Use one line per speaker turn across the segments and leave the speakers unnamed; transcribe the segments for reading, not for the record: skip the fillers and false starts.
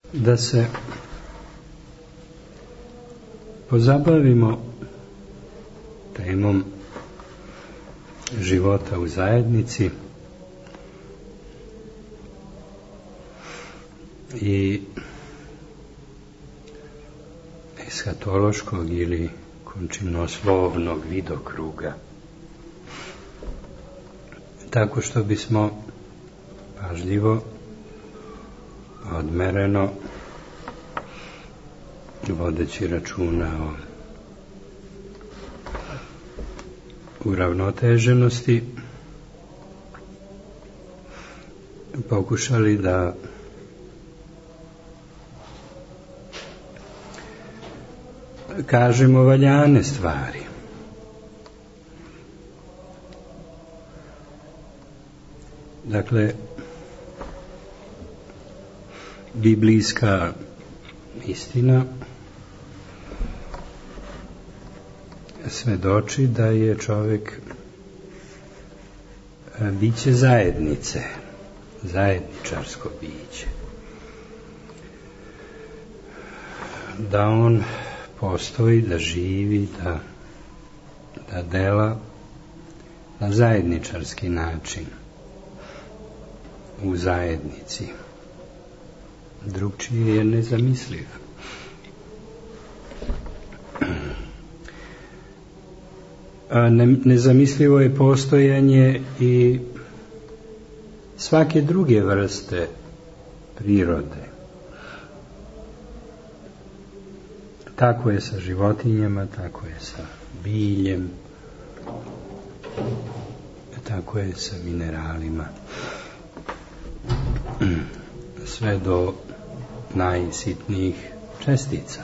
da se pozabavimo temom života u zajednici i eskatološkog ili končinoslovnog vidokruga, tako što bismo pažljivo, odmereno, vodeći računa o uravnoteženosti, pokušali da kažemo valjane stvari. Dakle, biblijska istina svedoči da je čovjek biće zajednice, zajedničarsko biće. Da on postoji, da živi, da dela na zajedničarski način u zajednici. Drugčije je nezamisliv. Nezamislivo je postojanje i svake druge vrste prirode. Tako je sa životinjama, tako je sa biljem, tako je sa mineralima, sve do najsitnijih čestica.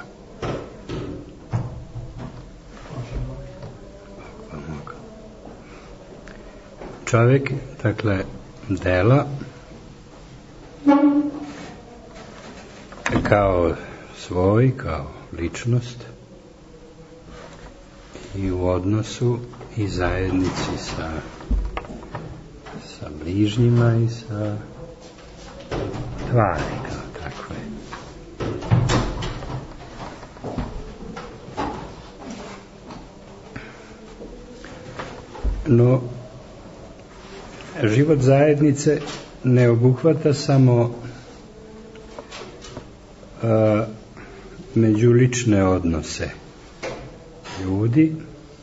Čovjek, dakle, dela kao svoj, kao ličnost i u odnosu i zajednici sa bližnjima i sa tvari kao takve. No, život zajednice ne obuhvata samo međulične odnose ljudi,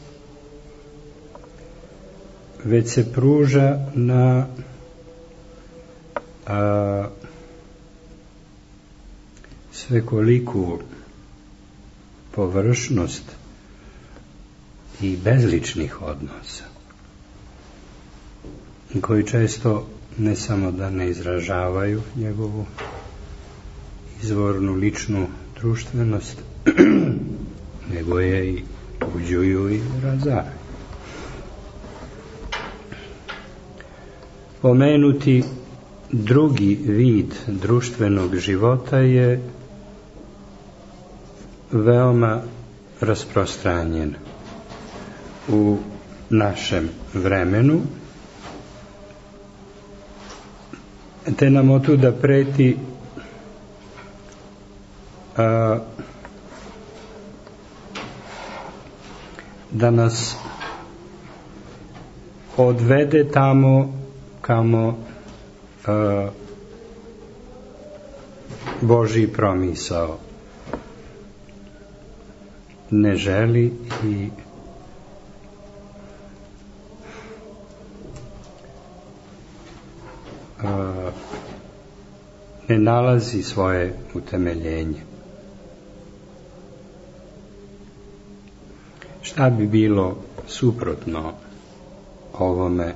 već se pruža na svekoliku površnost i bezličnih odnosa, koji često ne samo da ne izražavaju njegovu izvornu ličnu društvenost, nego je i uđuju i razaraju. Pomenuti drugi vid društvenog života je veoma rasprostranjen u našem vremenu, te nam otuda preti da nas odvede tamo kamo Božji promisao ne želi i ne nalazi svoje utemeljenje. Šta bi bilo suprotno ovome,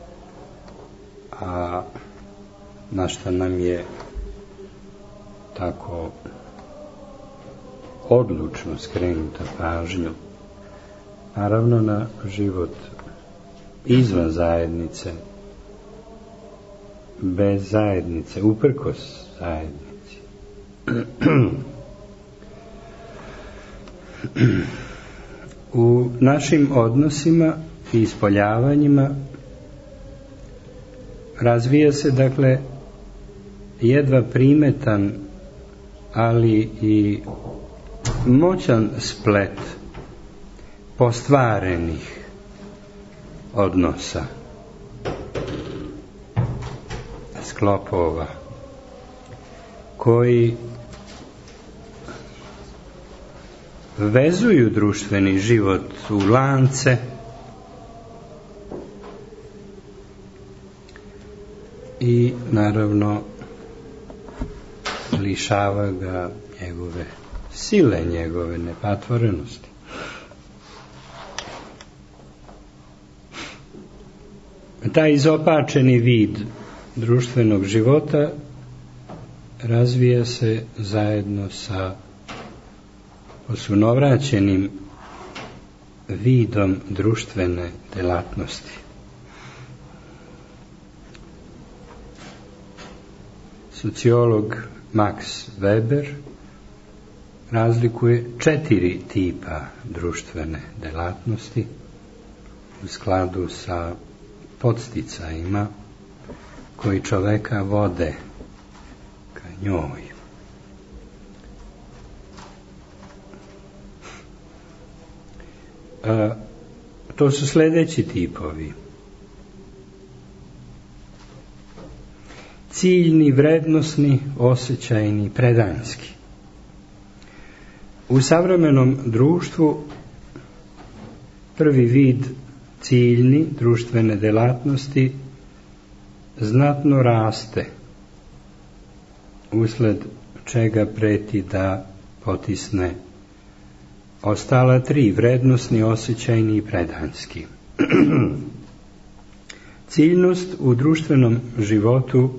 a na šta nam je tako odlučno skrenuta pažnju? Naravno na život izvan zajednice, bez zajednice, uprkos zajednici. U našim odnosima i ispoljavanjima razvija se, dakle, jedva primetan ali i moćan splet postvarenih odnosa, sklopova, koji vezuju društveni život u lance i naravno lišava ga njegove sile, njegove nepatvorenosti. Taj izopačeni vid društvenog života razvija se zajedno sa osunovraćenim vidom društvene delatnosti. Sociolog Max Weber razlikuje 4 tipa društvene delatnosti u skladu sa podsticajima koji čoveka vode ka njoj. To su sljedeći tipovi: ciljni, vrednosni, osjećajni, predanski. U savremenom društvu prvi vid ciljni društvene delatnosti znatno raste, usled čega preti da potisne ostala 3, vrednosni, osjećajni i predanski. Ciljnost u društvenom životu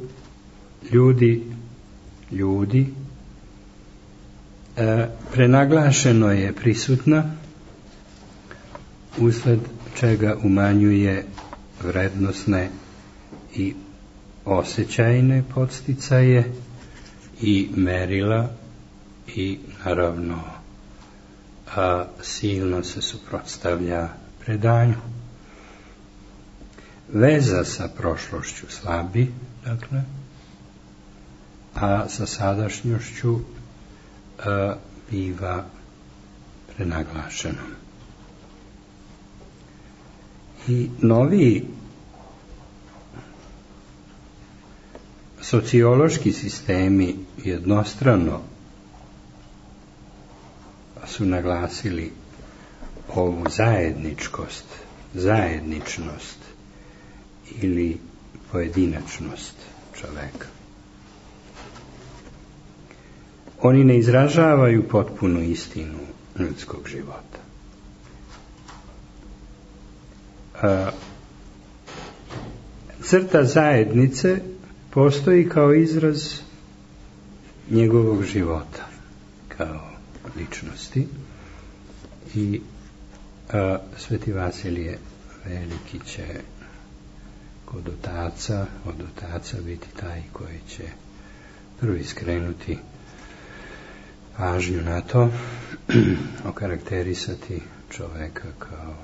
ljudi prenaglašeno je prisutna, usled čega umanjuje vrednosne i osjećajne podsticaje i merila i naravno silno se suprotstavlja predanju. Veza sa prošlošću slabi, dakle, a sa sadašnjošću biva prenaglašeno. I novi sociološki sistemi jednostrano su naglasili ovu zajedničnost ili pojedinačnost čoveka. Oni ne izražavaju potpunu istinu ljudskog života. Crta zajednice postoji kao izraz njegovog života, kao ličnosti, i Sveti Vasilije Veliki će od otaca biti taj koji će prvi skrenuti pažnju na to, okarakterisati čoveka kao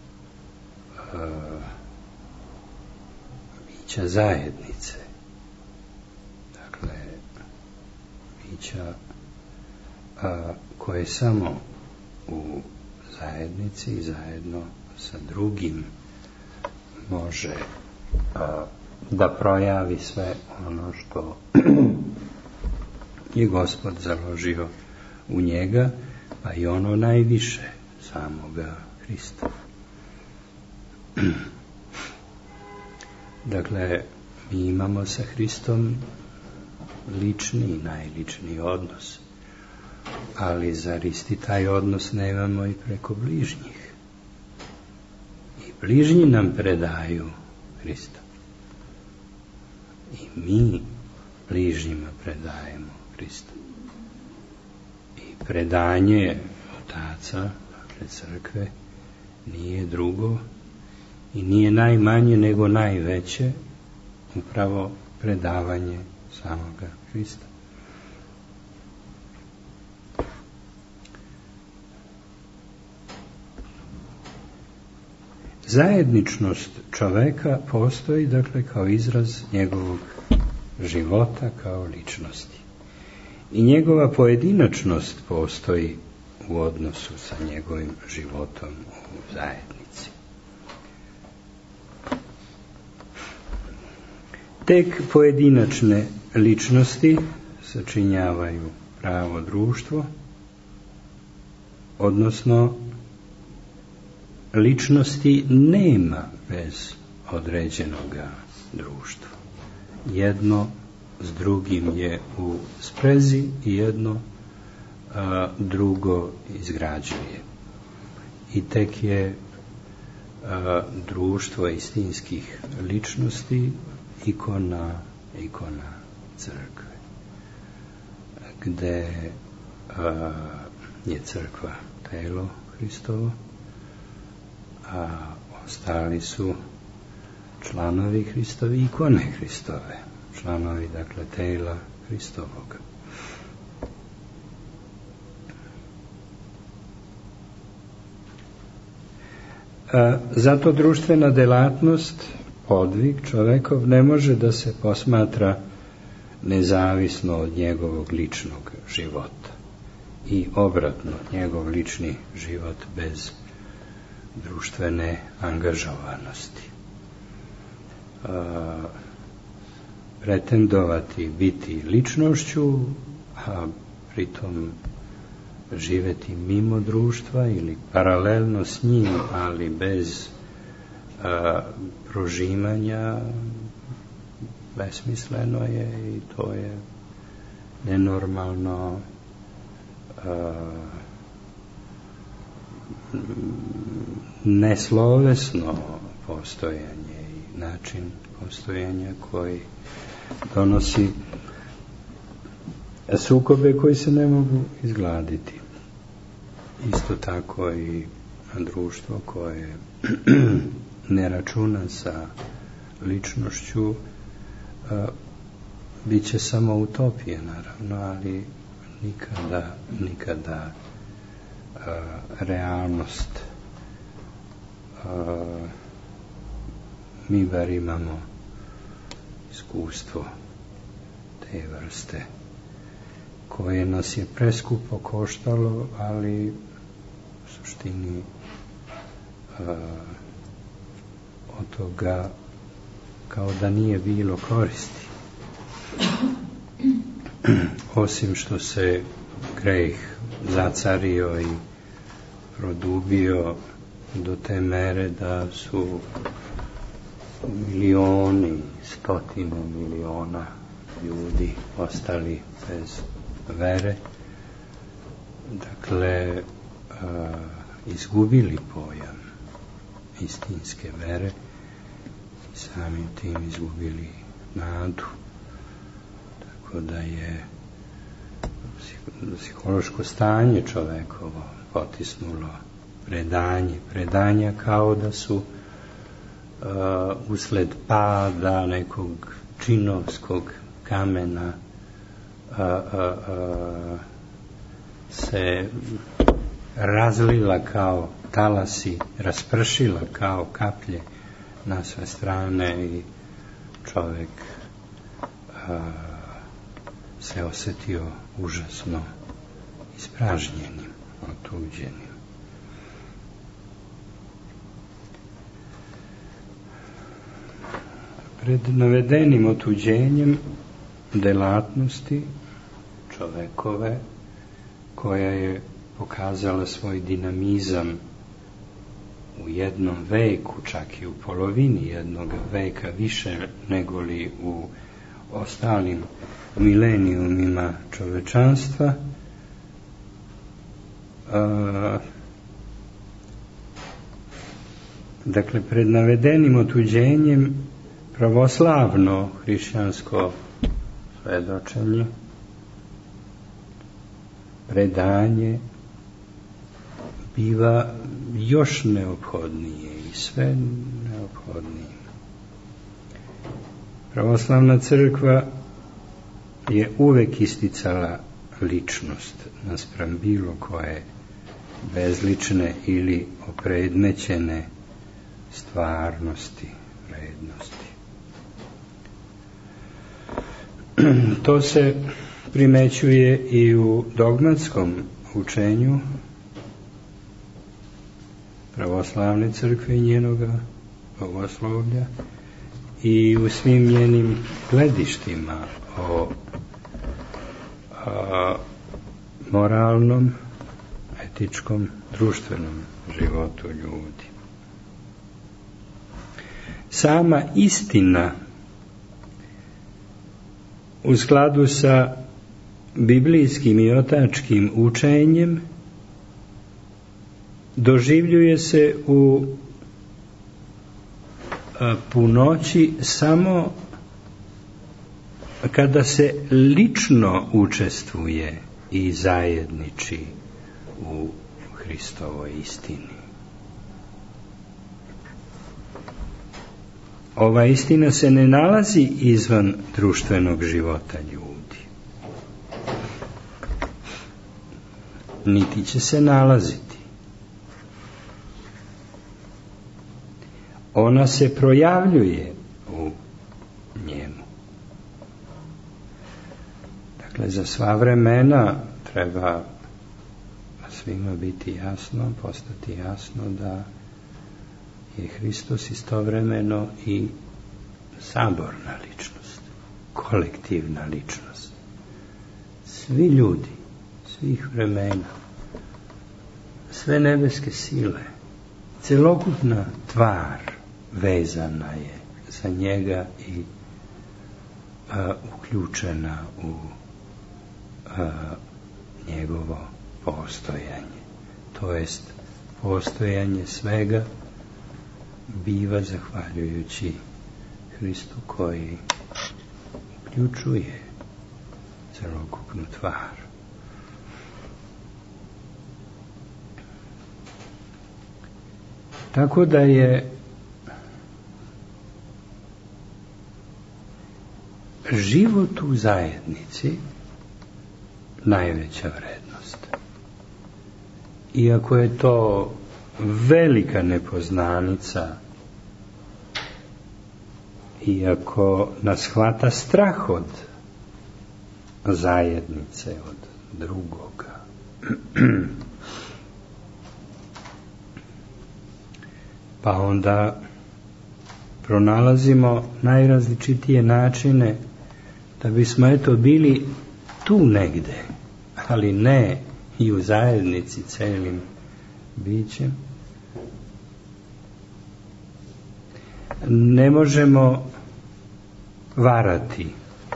bića zajednice, dakle bića koje samo u zajednici i zajedno sa drugim može da projavi sve ono što je Gospod založio u njega, pa i ono najviše, samoga Hrista. Dakle, mi imamo sa Hristom lični, najličniji odnos, ali zar isti taj odnos nemamo i preko bližnjih? I bližnji nam predaju Hrista. I mi bližnjima predajemo Hrista. I predanje otaca, dakle crkve, nije drugo i nije najmanje nego najveće, upravo predavanje samoga Hrista. Zajedničnost čoveka postoji, dakle, kao izraz njegovog života kao ličnosti. i njegova pojedinačnost postoji u odnosu sa njegovim životom u zajednici. Tek pojedinačne ličnosti sačinjavaju pravo društvo, odnosno ličnosti nema bez određenog društva. Jedno s drugim je u sprezi i jedno drugo izgrađuje. I tek je društvo istinskih ličnosti ikona crkve, gde je crkva telo Hristovo, a ostali su članovi Hristovi, ikone Hristove, članovi, dakle, tela Hristovog. Zato društvena delatnost, podvig čovekov, ne može da se posmatra nezavisno od njegovog ličnog života. I obratno, njegov lični život bez društvene angažovanosti. Pretendovati biti ličnošću, a pritom živeti mimo društva ili paralelno s njim, ali bez prožimanja, besmisleno je i to je nenormalno, neslovesno postojanje i način postojanja koji donosi sukobe koji se ne mogu izgladiti. Isto tako i društvo koje ne računa sa ličnošću bit će samo utopije, naravno, ali nikada realnost. Mi bar imamo iskustvo te vrste koje nas je preskupo koštalo, ali u suštini od toga kao da nije bilo koristi. Osim što se greh zacario i produbio do te mere da su milioni, stotine miliona ljudi ostali bez vere, dakle izgubili pojam istinske vere, samim tim izgubili nadu, tako da je psihološko stanje čovekovo potisnulo predanja kao da su usled pada nekog činovskog kamena se razlila kao talasi, raspršila kao kaplje na sve strane i čovek se osjetio užasno ispražnjenim, otuđenim. Pred navedenim otuđenjem delatnosti čovekove, koja je pokazala svoj dinamizam u jednom veku, čak i u polovini jednog veka, više nego li u ostalim milenijumima čovečanstva, dakle, pred navedenim otuđenjem pravoslavno hrišćansko svedočenje, predanje biva još neophodnije i sve neophodnije. Pravoslavna crkva je uvek isticala ličnost naspram bilo koje bezlične ili opredmećene stvarnosti, vrednosti. primećuje i u dogmatskom učenju pravoslavne crkve i njenoga bogoslovlja i u svim njenim gledištima o moralnom, etičkom, društvenom životu ljudi. Sama istina u skladu sa biblijskim i otačkim učenjem doživljuje se u punoći samo kada se lično učestvuje i zajedniči u Hristovoj istini. Ova istina se ne nalazi izvan društvenog života ljudi. Niti će se nalaziti. Ona se projavljuje u njemu. Dakle, za sva vremena treba svima biti jasno, postati jasno da je Hristos istovremeno i saborna ličnost, kolektivna ličnost. Svi ljudi, svih vremena, sve nebeske sile, celokupna tvar vezana je za njega i uključena u njegovo postojanje. To jest, postojanje svega biva zahvaljujući Hristu koji uključuje celokupnu tvar. Tako da je život u zajednici najveća vrednost. Iako je to velika nepoznanica, iako nas hvata strah od zajednice, od drugoga, pa onda pronalazimo najrazličitije načine da bismo bili tu negde, ali ne i u zajednici celim bićem. Ne možemo varati.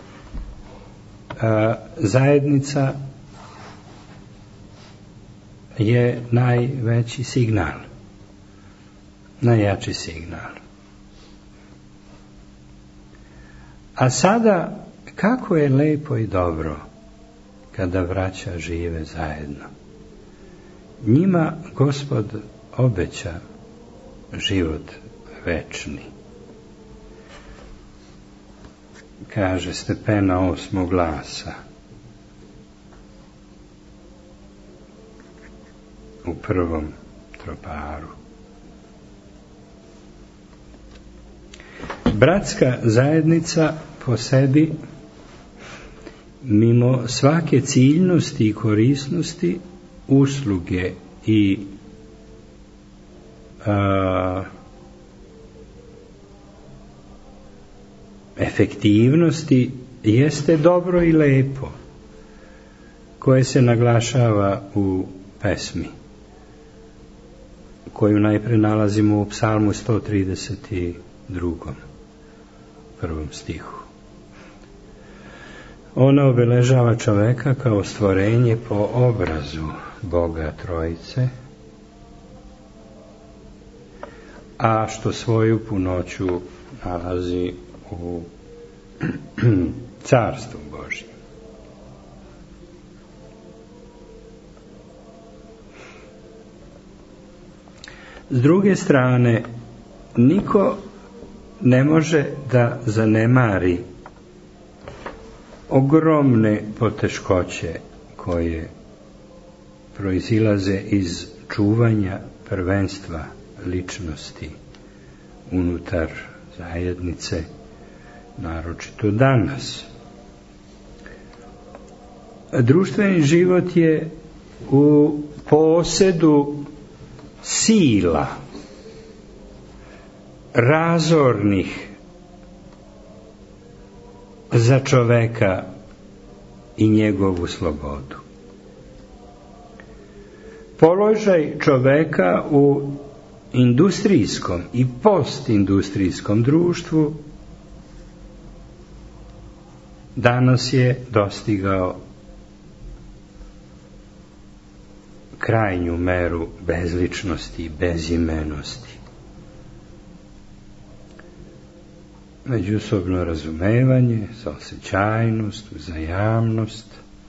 Zajednica je najveći signal, najjači signal. A sada, kako je lepo i dobro kada braća žive zajedno. Njima Gospod obeća život večni. Kaže stepena 8. glasa u prvom troparu. Bratska zajednica po sebi, mimo svake ciljnosti i korisnosti, usluge i efektivnosti, jeste dobro i lepo, koje se naglašava u pesmi, koju najpre nalazimo u psalmu 132. prvom stihu. Ona obeležava čoveka kao stvorenje po obrazu Boga Trojice, a što svoju punoću nalazi u carstvu Božjem. S druge strane, niko ne može da zanemari ogromne poteškoće koje proizilaze iz čuvanja prvenstva ličnosti unutar zajednice, naročito danas. društveni život je u posedu sila razornih za čoveka i njegovu slobodu. Položaj čoveka u industrijskom i postindustrijskom društvu danas je dostigao krajnju meru bezličnosti i bezimenosti. Međusobno razumevanje, saosećajnost, uzajamnost,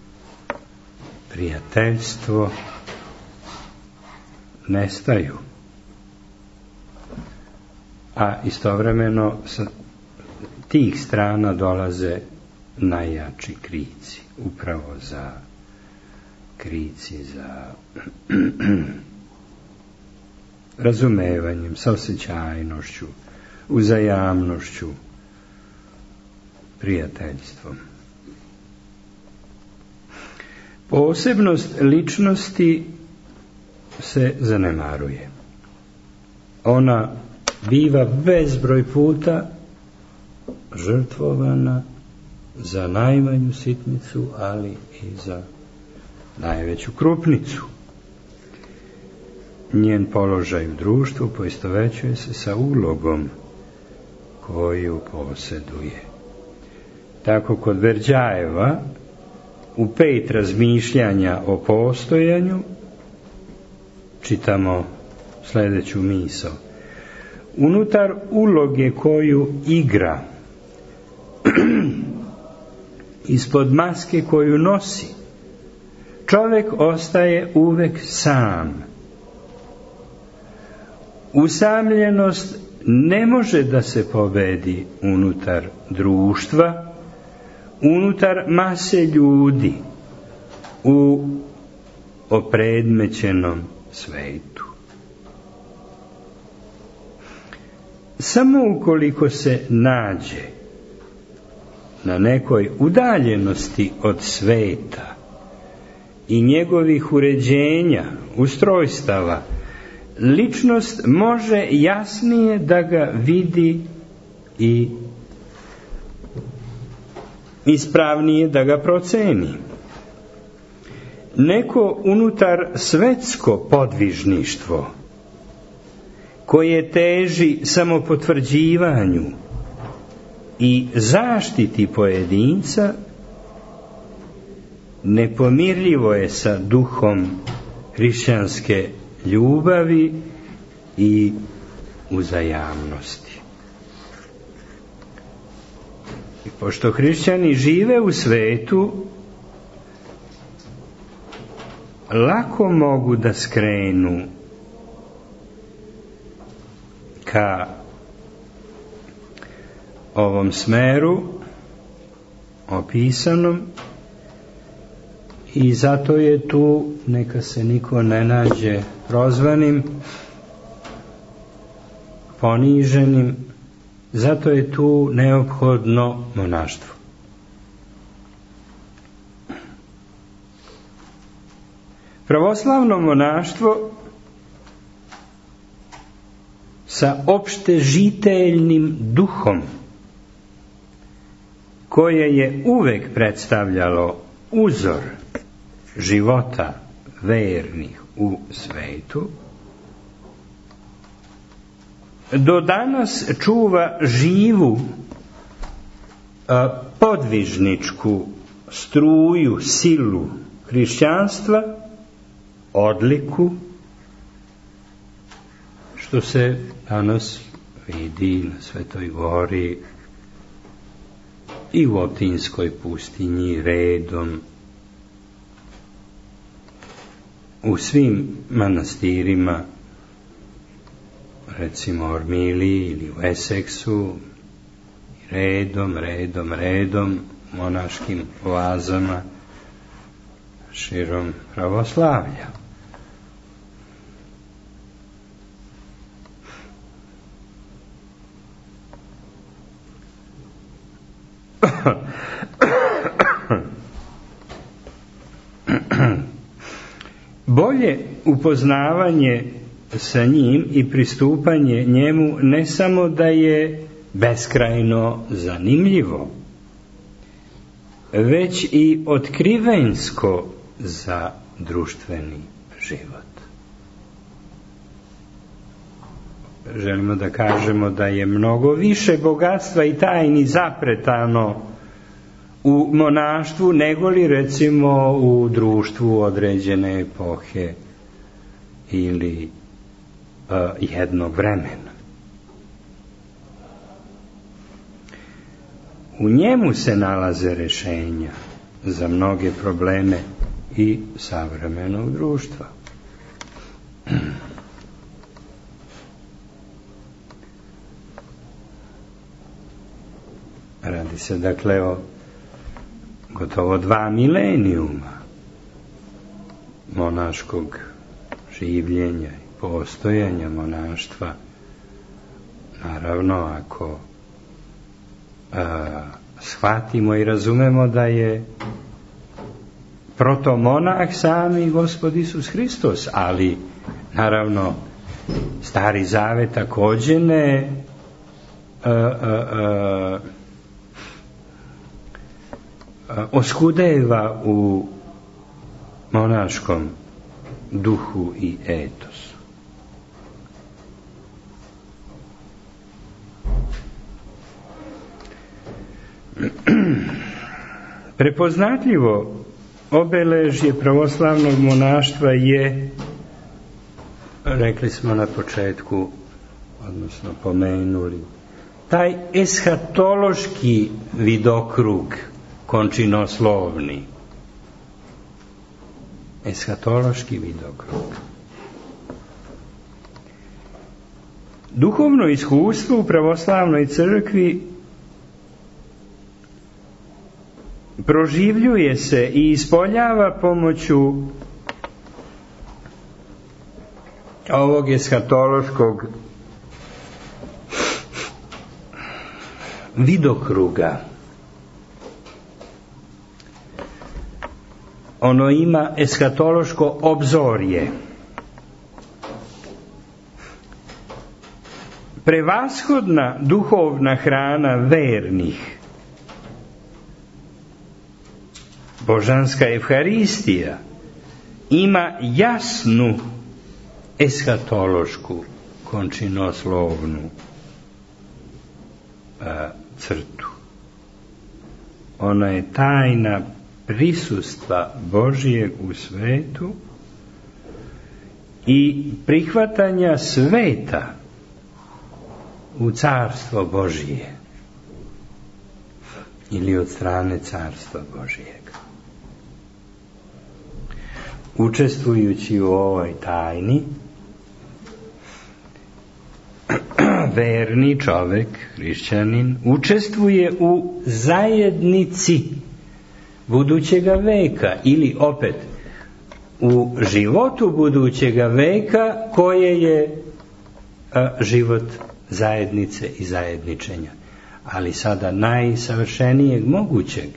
prijateljstvo nestaju. A istovremeno sa tih strana dolaze najjači krici, upravo za krici za razumevanjem, saosećajnošću, uzajamnošću, prijateljstvom. Posebnost ličnosti se zanemaruje. Ona biva bezbroj puta žrtvovana za najmanju sitnicu, ali i za najveću krupnicu. Njen položaj u društvu poistovećuje se sa ulogom koju posjeduje. Tako kod Verđajeva u 5 razmišljanja o postojanju čitamo sljedeću misao. Unutar uloge koju igra, ispod maske koju nosi, čovjek ostaje uvek sam. Usamljenost ne može da se pobedi unutar društva, unutar mase ljudi, u opredmećenom svetu. Samo ukoliko se nađe na nekoj udaljenosti od sveta i njegovih uređenja, ustrojstava, ličnost može jasnije da ga vidi i ispravnije da ga proceni. Neko unutar svetsko podvižništvo koje teži samopotvrđivanju i zaštiti pojedinca nepomirljivo je sa duhom hrišćanske ljubavi i uzajamnosti. I pošto hrišćani žive u svetu, lako mogu da skrenu ka ovom smeru opisanom i zato je tu, neka se niko ne nađe prozvanim, poniženim, zato je tu neophodno monaštvo. Pravoslavno monaštvo sa opštežiteljnim duhom koje je uvek predstavljalo uzor života vernih u svetu, do danas čuva živu podvižničku struju, silu hrišćanstva, odliku, što se danas vidi na Svetoj gori i u Otinskoj pustinji redom, u svim manastirima, recimo Ormiliji ili u Essexu, redom monaškim oazama širom pravoslavlja. Bolje upoznavanje sa njim i pristupanje njemu ne samo da je beskrajno zanimljivo, već i otkrivensko za društveni život. Želimo da kažemo da je mnogo više bogatstva i tajni zapretano u monaštvu nego li recimo u društvu određene epohe ili jednog vremena. U njemu se nalaze rješenja za mnoge probleme i savremenog društva. Radi se dakle o gotovo 2 milenijuma monaškog življenja i postojanja monaštva. Naravno, ako shvatimo i razumemo da je protomonah sami Gospod Isus Hristos, ali naravno Stari Zavet također ne oskudeva u monaškom duhu i etosu. Prepoznatljivo obeležje pravoslavnog monaštva je, rekli smo na početku, odnosno pomenuli, taj eshatološki vidokrug končinoslovni. Eshatološki vidokrug. Duhovno iskustvo u pravoslavnoj crkvi proživljuje se i ispoljava pomoću ovog eshatološkog vidokruga. Ono ima eshatološko obzorje. Prevashodna duhovna hrana vernih, božanska evharistija, ima jasnu eshatološku končinoslovnu crtu. Ona je tajna prisustva Božijeg u svetu i prihvatanja sveta u carstvo Božije ili od strane carstva Božijeg. Učestvujući u ovoj tajni, verni čovjek, hrišćanin, učestvuje u zajednici budućega veka ili opet u životu budućega veka koje je život zajednice i zajedničenja, ali sada najsavršenijeg mogućeg,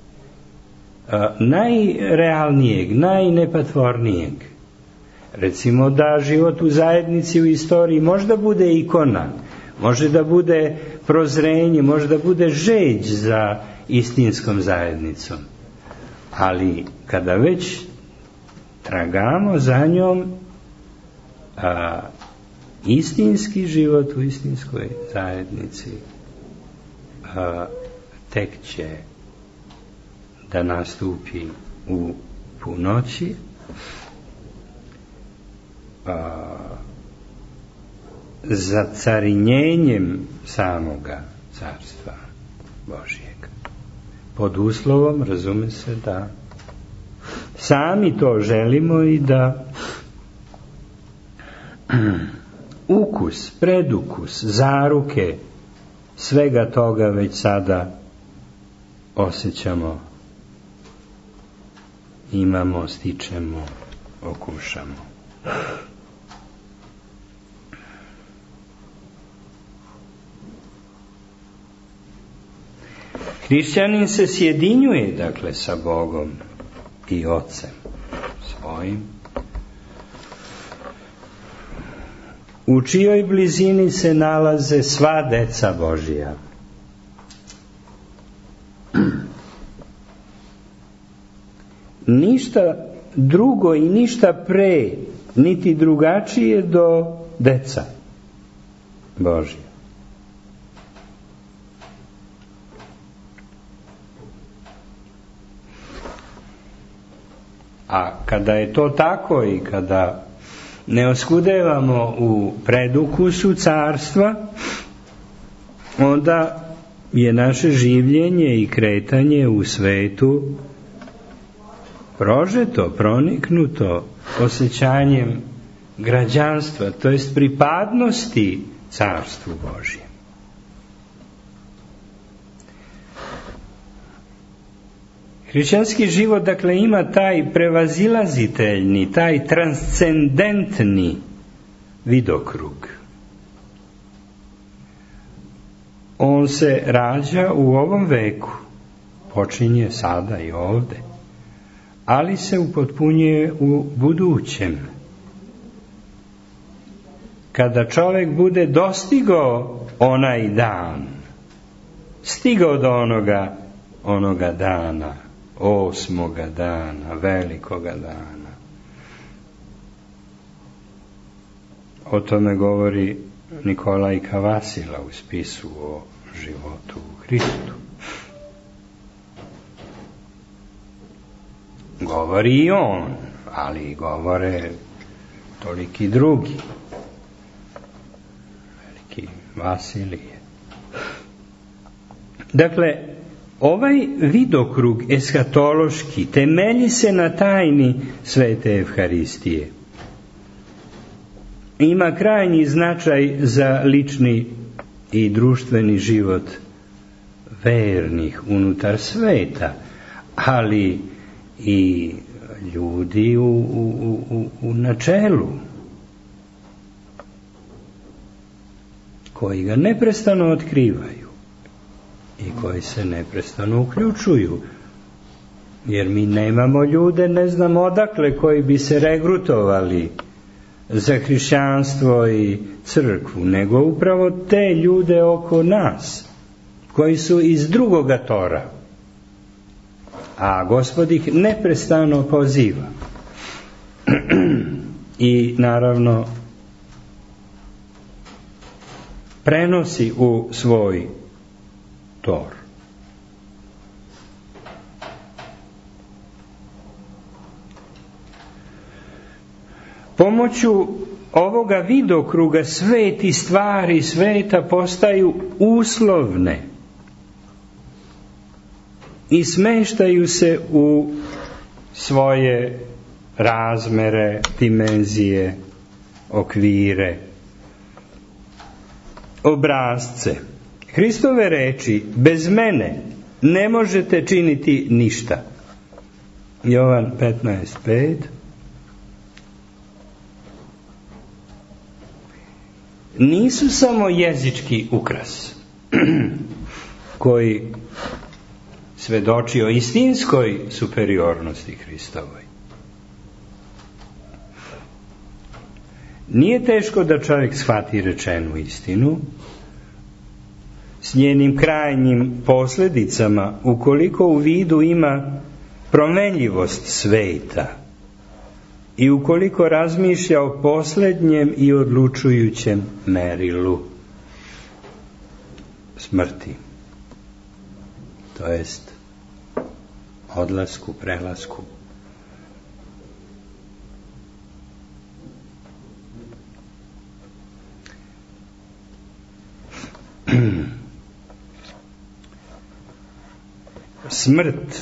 najrealnijeg, najnepatvornijeg. Recimo da život u zajednici u istoriji možda bude ikona, može da bude prozrenje, može da bude žeđ za istinskom zajednicom, ali kada već tragamo za njom, istinski život u istinskoj zajednici tek će da nastupi u punoći, za carinjenjem samoga carstva Božijeg. Pod uslovom, razume se, da sami to želimo i da ukus, predukus, zaruke svega toga već sada osjećamo, imamo, stičemo, okušamo. Hrišćanin se sjedinjuje, dakle, sa Bogom i Ocem svojim u čijoj blizini se nalaze sva deca Božja. Ništa drugo i ništa pre, niti drugačije do deca Božja. A kada je to tako i kada ne oskudevamo u predukusu carstva, onda je naše življenje i kretanje u svetu prožeto, proniknuto osjećanjem građanstva, to jest pripadnosti carstvu Božjem. Hrišćanski život, dakle, ima taj prevazilaziteljni, taj transcendentni vidokrug. On se rađa u ovom veku, počinje sada i ovde, ali se upotpunjuje u budućem. Kada čovjek bude dostigao onaj dan, stigao do onoga dana, 8. dana, velikoga dana. O tome govori Nikolaj Kavasila u spisu o životu u Hristu. Govori i on, ali govore toliki drugi. Veliki Vasilije. Dakle, ovaj vidokrug eskatološki temelji se na tajni Svete Evharistije. Ima krajnji značaj za lični i društveni život vernih unutar sveta, ali i ljudi u načelu, koji ga neprestano otkrivaju i koji se neprestano uključuju, jer mi nemamo ljude, ne znam odakle, koji bi se regrutovali za hrišćanstvo i crkvu, nego upravo te ljude oko nas, koji su iz drugoga tora, a Gospod ih neprestano poziva i naravno prenosi u svoj tor. Pomoću ovoga vidokruga svet i stvari sveta postaju uslovne i smeštaju se u svoje razmere, dimenzije, okvire, obrazce. Hristove reči: bez mene ne možete činiti ništa. Jovan 15:5. Nisu samo jezički ukras koji svedoči o istinskoj superiornosti Hristovoj. Nije teško da čovjek shvati rečenu istinu s njenim krajnjim posljedicama ukoliko u vidu ima promenljivost sveta i ukoliko razmišlja o posljednjem i odlučujućem merilu smrti, to jest odlasku, prelasku. Smrt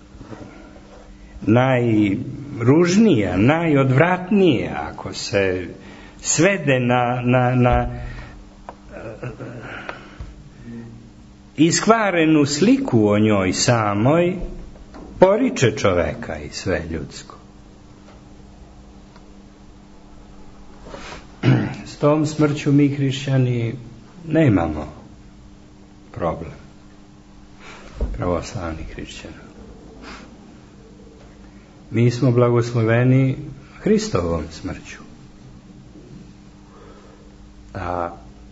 najružnija, najodvratnija, ako se svede na iskvarenu sliku o njoj samoj, poriče čoveka i sve ljudsko. S tom smrću mi hrišćani nemamo problem. Pravoslavni hrišćani. Mi smo blagosloveni Hristovom smrću. a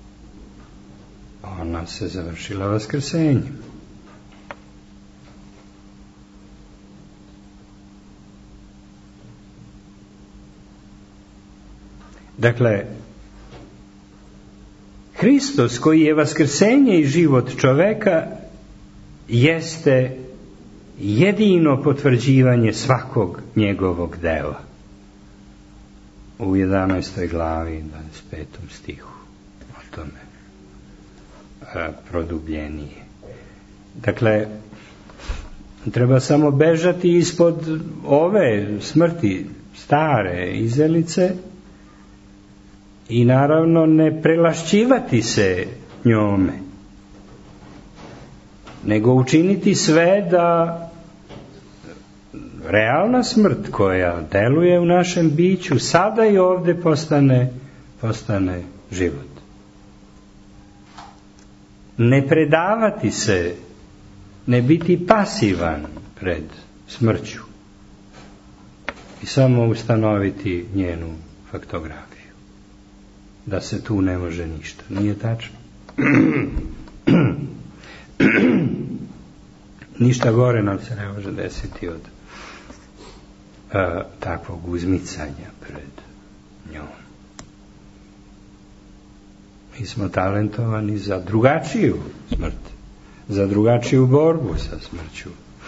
ona se završila vaskrsenjem. Dakle, Hristos koji je vaskrsenje i život čoveka jeste jedino potvrđivanje svakog njegovog dela. U 11. glavi, 25. stihu, o tome produbljenije. Dakle, treba samo bežati ispod ove smrti stare izelice i naravno ne prelašćivati se njome, nego učiniti sve da realna smrt koja deluje u našem biću sada i ovde postane život. Ne predavati se, ne biti pasivan pred smrću i samo ustanoviti njenu faktografiju. Da se tu ne može ništa. Nije tačno. Ništa gore nam se ne može desiti od takvog uzmicanja pred njom. Mi smo talentovani za drugačiju smrt, za drugačiju borbu sa smrću.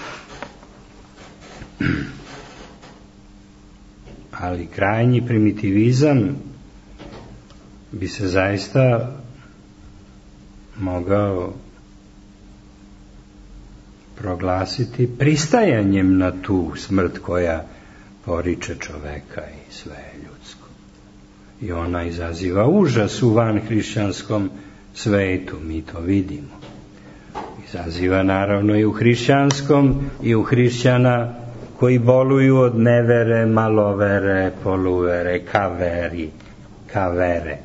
Ali krajnji primitivizam bi se zaista mogao proglasiti pristajanjem na tu smrt koja poriče čoveka i sve ljudsko. I ona izaziva užas u vanhrišćanskom svetu, mi to vidimo. Izaziva naravno i u hrišćanskom i u hrišćana koji boluju od nevere, malovere, poluvere, kavere.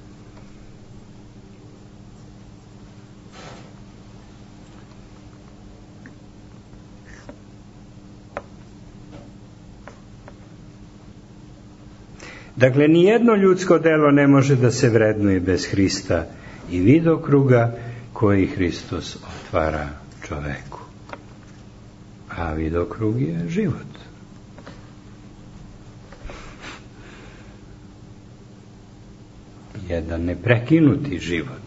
Dakle, nijedno ljudsko delo ne može da se vrednuje bez Hrista i vidokruga koji Hristos otvara čoveku. A vidokrug je život. Jedan neprekinuti život.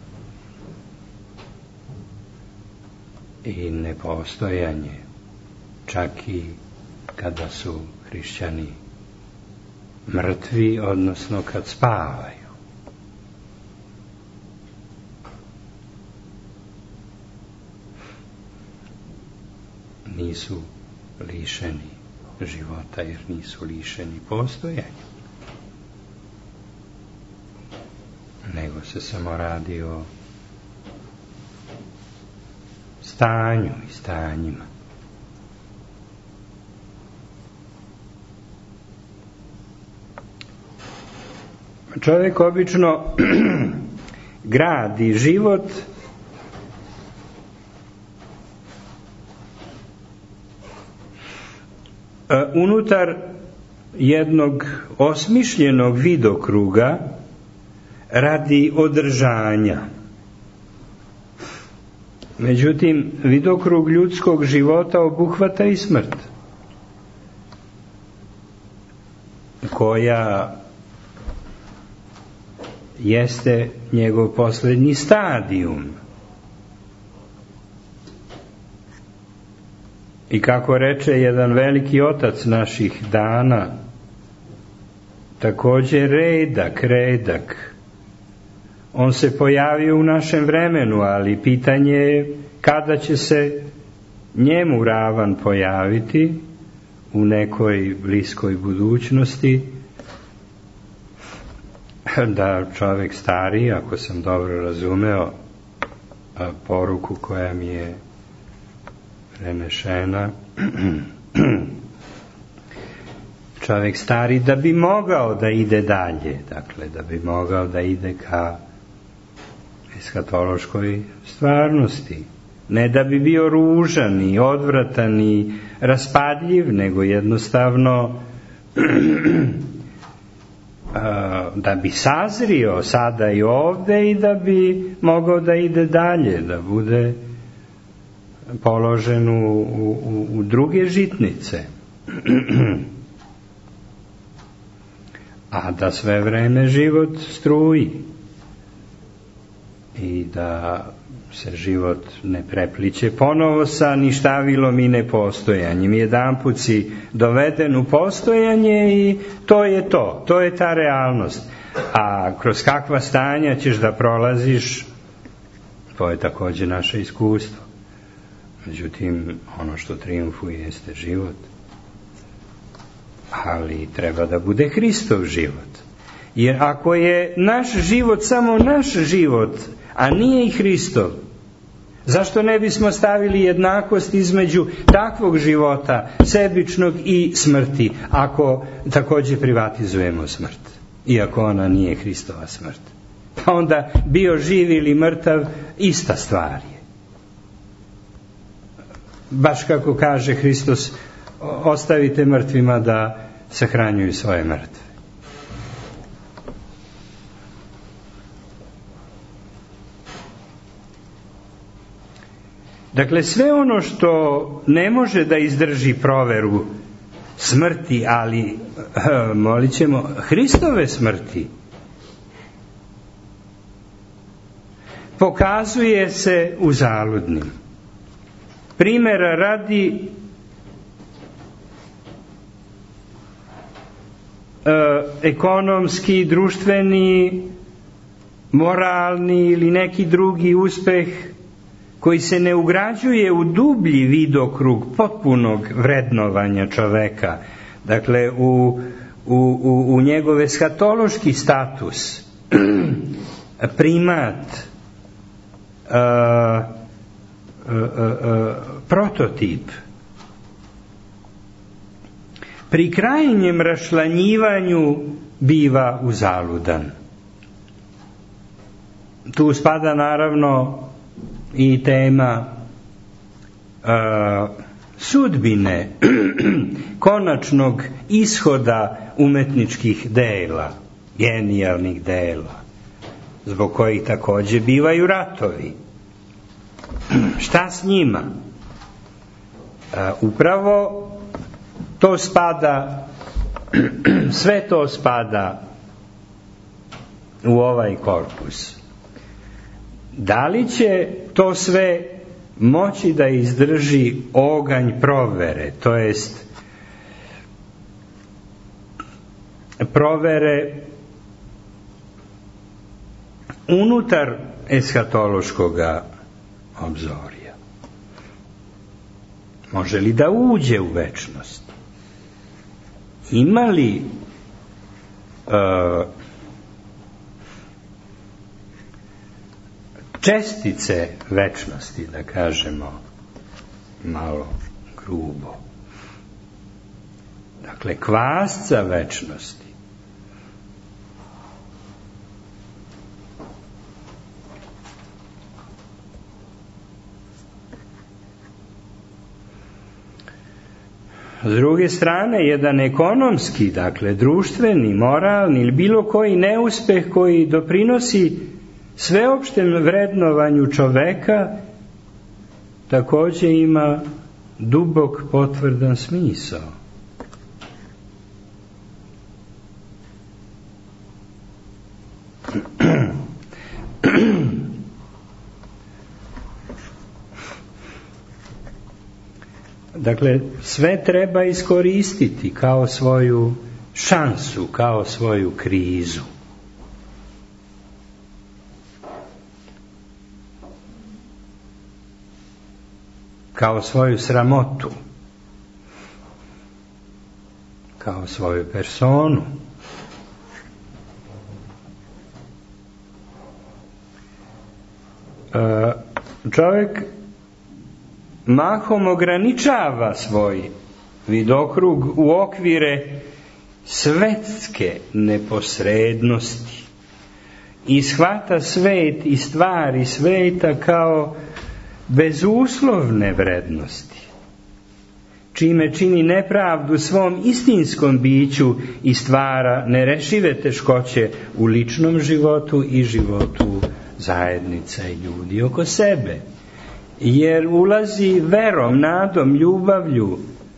I nepostojanje, čak i kada su hrišćani mrtvi, odnosno kad spavaju. Nisu lišeni života jer nisu lišeni postojanja. Nego se samo radi o stanju i stanjima. Čovjek obično gradi život unutar jednog osmišljenog vidokruga radi održanja. Međutim, vidokrug ljudskog života obuhvata i smrt, koja jeste njegov posljednji stadijum. I kako reče jedan veliki otac naših dana, također redak. On se pojavio u našem vremenu, ali pitanje je kada će se njemu ravan pojaviti u nekoj bliskoj budućnosti, da čovjek stari, ako sam dobro razumeo poruku koja mi je prenešena, čovjek stari da bi mogao da ide dalje, dakle da bi mogao da ide ka eskatološkoj stvarnosti, ne da bi bio ružan i odvratan i raspadljiv, nego jednostavno da bi sazrio sada i ovde i da bi mogao da ide dalje, da bude položen u druge žitnice. A da sve vreme život struji i da se život ne prepliće ponovo sa ništavilom i nepostojanjem. Jedanput si doveden u postojanje i to je ta realnost. A kroz kakva stanja ćeš da prolaziš, to je također naše iskustvo. Međutim, ono što trijumfuje jeste život. Ali treba da bude Hristov život. Jer ako je naš život samo naš život, a nije i Hristov, zašto ne bismo stavili jednakost između takvog života, sebičnog i smrti, ako također privatizujemo smrt, iako ona nije Hristova smrt? Pa onda bio živ ili mrtav, ista stvar je. Baš kako kaže Hristos, ostavite mrtvima da sahranjuju svoje mrtve. Dakle, sve ono što ne može da izdrži proveru smrti, ali molit ćemo Hristove smrti, pokazuje se uzaludnim. Primera radi, ekonomski, društveni, moralni ili neki drugi uspeh koji se ne ugrađuje u dublji vidokrug potpunog vrednovanja čoveka, dakle u njegov eskatološki status, primat, prototip, pri krajnjem rašlanjivanju biva uzaludan. Tu spada naravno i tema sudbine, konačnog ishoda umetničkih dela, genijalnih dela, zbog kojih također bivaju ratovi. Šta s njima? Upravo to spada, sve to spada u ovaj korpus. Da li će to sve moći da izdrži oganj provere, to jest provere unutar eskatološkog obzorja? Može li da uđe u večnost? Ima li čestice večnosti, da kažemo malo grubo? Dakle, kvasca večnosti. S druge strane, jedan ekonomski, dakle društveni, moralni ili bilo koji neuspeh koji doprinosi sveopštem vrednovanju čoveka, također ima dubok potvrdan smisao. Dakle, sve treba iskoristiti kao svoju šansu, kao svoju krizu. Kao svoju sramotu, kao svoju personu. Čovjek mahom ograničava svoj vidokrug u okvire svetske neposrednosti i shvata svet i stvari sveta kao bezuslovne vrednosti, čime čini nepravdu svom istinskom biću i stvara nerešive teškoće u ličnom životu i životu zajednica i ljudi oko sebe. Jer ulazi verom, nadom, ljubavlju,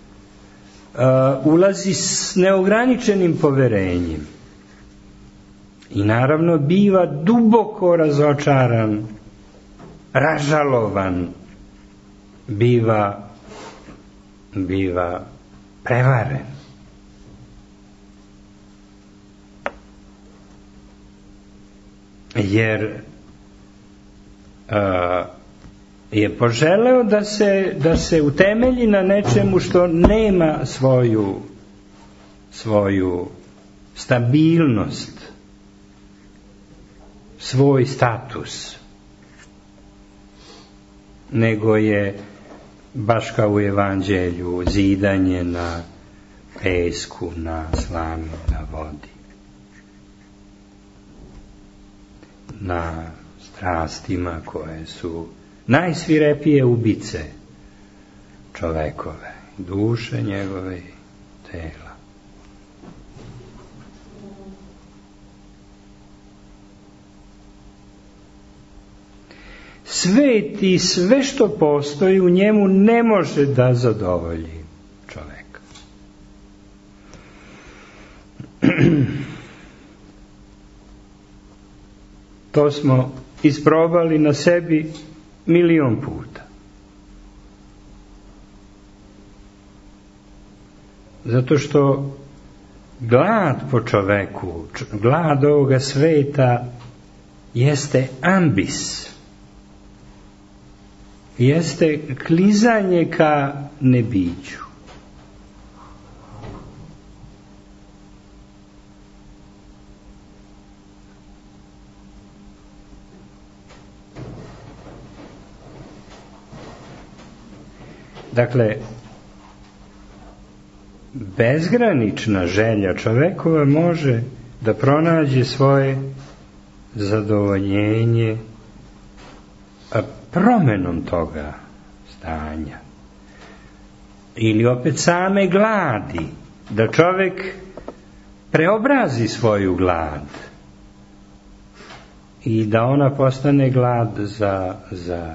ulazi s neograničenim poverenjem i naravno biva duboko razočaran, ražalovan, biva prevaren. Jer je poželeo da se utemelji na nečemu što nema svoju stabilnost, svoj status, nego je, baš kao u evanđelju, zidanje na pesku, na slami, na vodi, na strastima koje su najsvirepije ubice čovekove, duše njegove i tela. Svet i sve što postoji u njemu ne može da zadovolji čoveka. To smo isprobali na sebi 1.000.000 puta. Zato što glad po čoveku, glad ovoga sveta jeste ambis, jeste klizanje ka nebiću. Dakle, bezgranična želja čovekova može da pronađe svoje zadovoljenje promenom toga stanja. Ili opet same gladi, da čovek preobrazi svoju glad i da ona postane glad za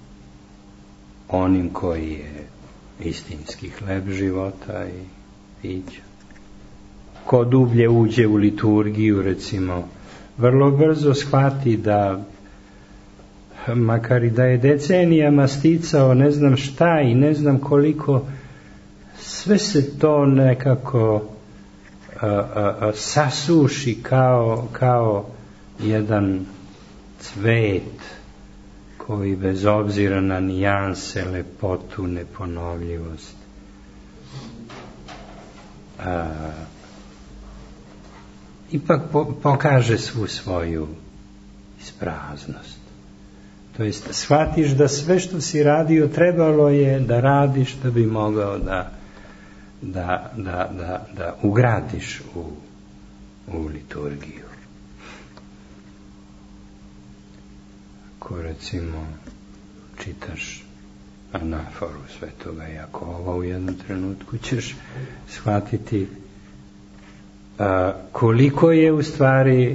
onim koji je istinski hleb života i pića. Ko dublje uđe u liturgiju, recimo, vrlo brzo shvati da, makar i da je decenijama sticao ne znam šta i ne znam koliko, sve se to nekako sasuši kao jedan cvet koji bez obzira na nijanse, lepotu, neponovljivost ipak pokaže svu svoju ispraznost. To jest, shvatiš da sve što si radio trebalo je da radiš da bi mogao da ugradiš u liturgiju. Ako recimo čitaš anaforu Svetoga Jakova, u jednom trenutku ćeš shvatiti koliko je u stvari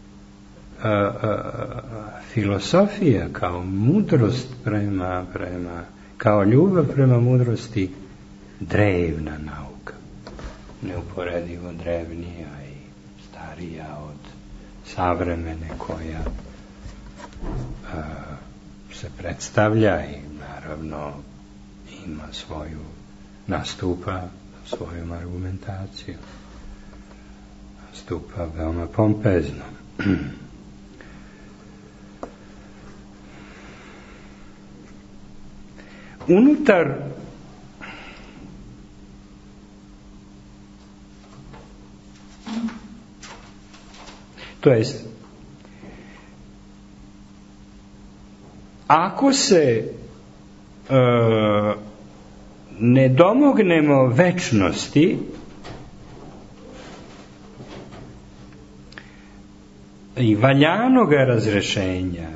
filosofija kao mudrost kao ljubav prema mudrosti drevna nauka, neuporedivo drevnija i starija od savremene koja se predstavlja i naravno ima nastupa svojom argumentacijom, nastupa veoma pompezno. Unutar to jest ako se ne domognemo večnosti i valjanoga razrešenja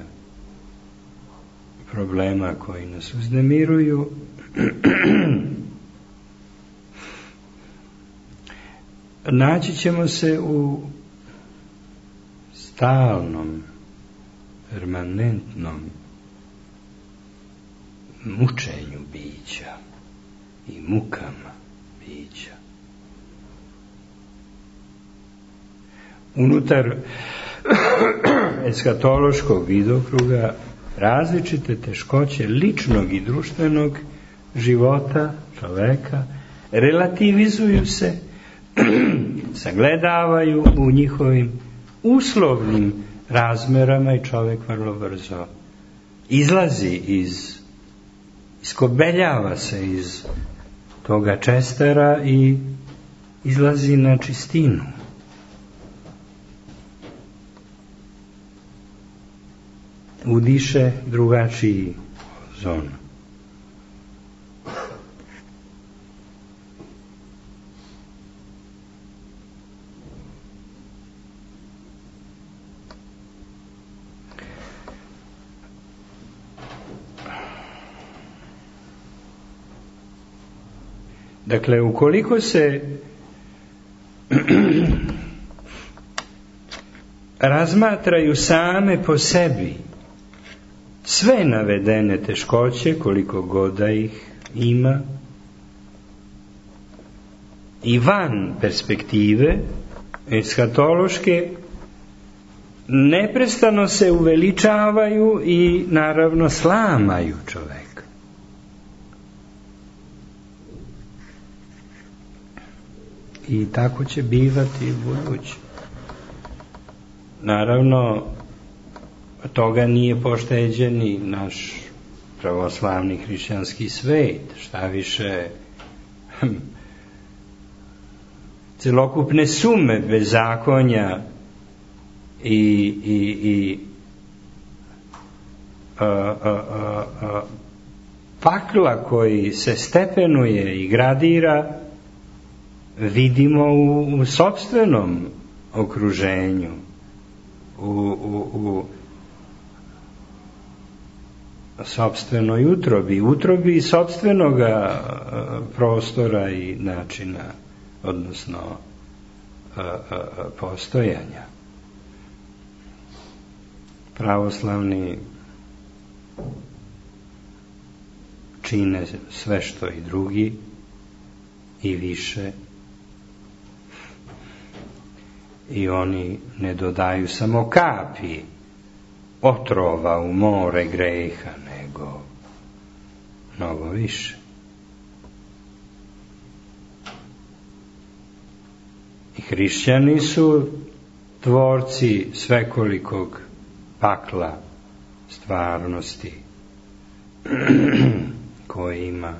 problema koji nas uznemiruju, naći ćemo se u stalnom, permanentnom mučenju bića i mukama bića. Unutar eskatološkog vidokruga različite teškoće ličnog i društvenog života čoveka relativizuju se, sagledavaju u njihovim uslovnim razmerama i čovek vrlo brzo izlazi iskobeljava se iz toga čestera i izlazi na čistinu. Udiše drugačiji ozon. Dakle, ukoliko se razmatraju same po sebi sve navedene teškoće, koliko god da ih ima, i van perspektive eskatološke, neprestano se uveličavaju i naravno slamaju čoveka. I tako će bivati i budući. Naravno, toga nije pošteđen ni naš pravoslavni hrišćanski svet, šta više celokupne sume bezakonja i pakla koji se stepenuje i gradira vidimo u sopstvenom okruženju, u sopstvenoj utrobi sopstvenog prostora i načina, odnosno postojanja. Pravoslavni čine sve što i drugi i više, i oni ne dodaju samo kapi otrova u more greha, nego mnogo više. I hrišćani su tvorci svekolikog pakla stvarnosti koje ima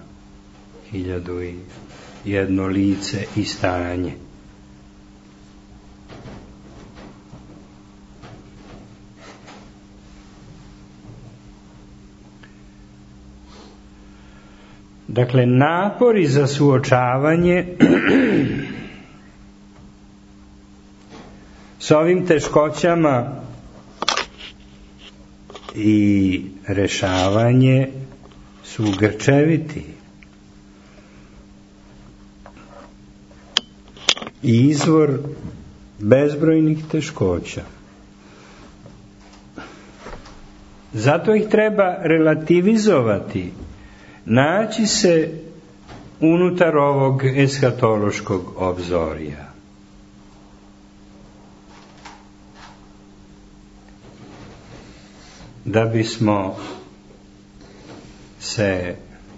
1001 lice i stanje. Dakle, napori za suočavanje s ovim teškoćama i rešavanje su grčeviti i izvor bezbrojnih teškoća. Zato ih treba relativizovati, naći se unutar ovog eskatološkog obzorja. Da bismo se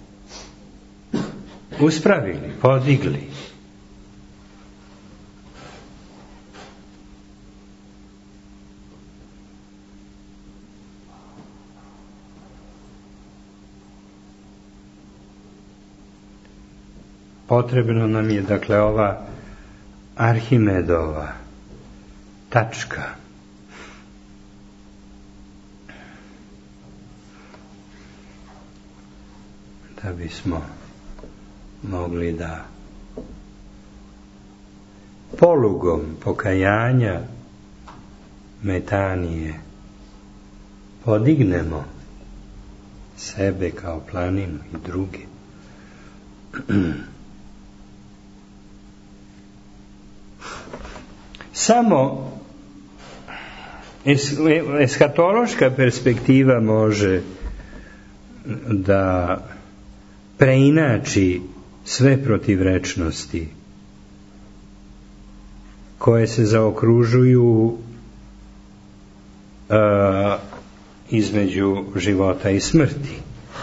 uspravili, podigli. Potrebno nam je, dakle, ova Arhimedova tačka. Da bismo mogli da polugom pokajanja, metanije, podignemo sebe kao planinu i druge. Samo eskatološka perspektiva može da preinači sve protivrečnosti koje se zaokružuju između života i smrti.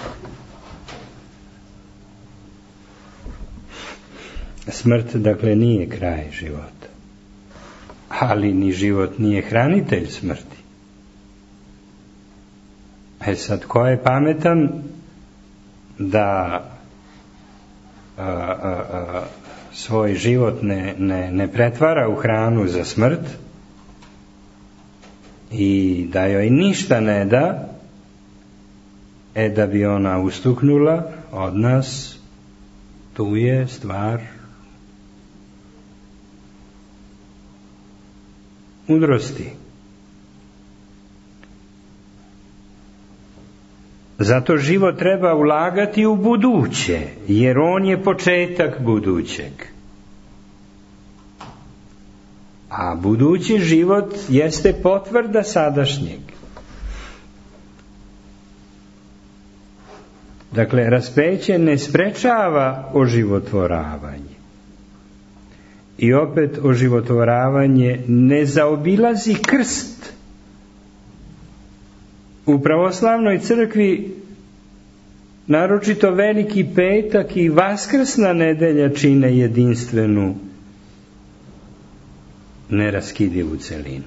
Smrt, dakle, nije kraj života, ali ni život nije hranitelj smrti. Sad, ko je pametan da svoj život ne pretvara u hranu za smrt i da joj ništa ne da, da bi ona ustuknula od nas, tu je stvar mudrosti. Zato život treba ulagati u buduće, jer on je početak budućeg. A budući život jeste potvrda sadašnjeg. Dakle, raspeće ne sprečava oživotvoravanje. I opet oživotvoravanje ne zaobilazi krst. U pravoslavnoj crkvi naročito Veliki petak i Vaskrsna nedelja čine jedinstvenu, neraskidivu celinu.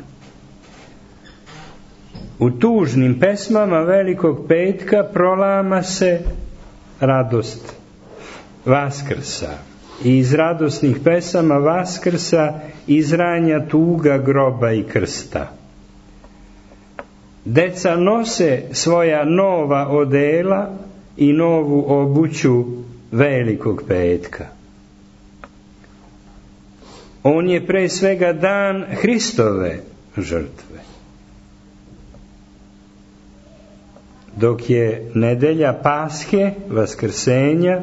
U tužnim pesmama Velikog petka prolama se radost Vaskrsa i iz radosnih pesama Vaskrsa izranja tuga groba i krsta. Deca nose svoja nova odela i novu obuću Velikog petka. On je pre svega dan Hristove žrtve. Dok je nedelja Pashe, Vaskrsenja,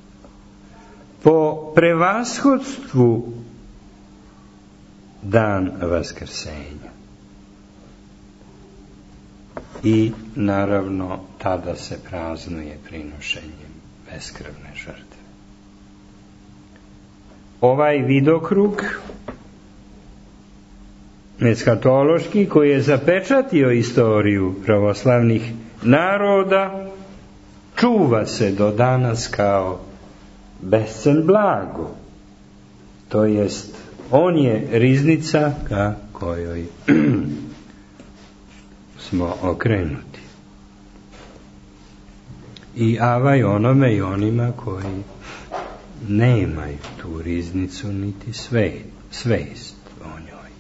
po prevashodstvu dan Vaskrsenja. I naravno tada se praznuje prinošenjem beskrvne žrtve. Ovaj vidokrug eskatološki koji je zapečatio istoriju pravoslavnih naroda čuva se do danas kao bescen blago. To jest, on je riznica ka kojoj smo okrenuti. I avaj onome i onima koji nemaju tu riznicu niti svest o njoj.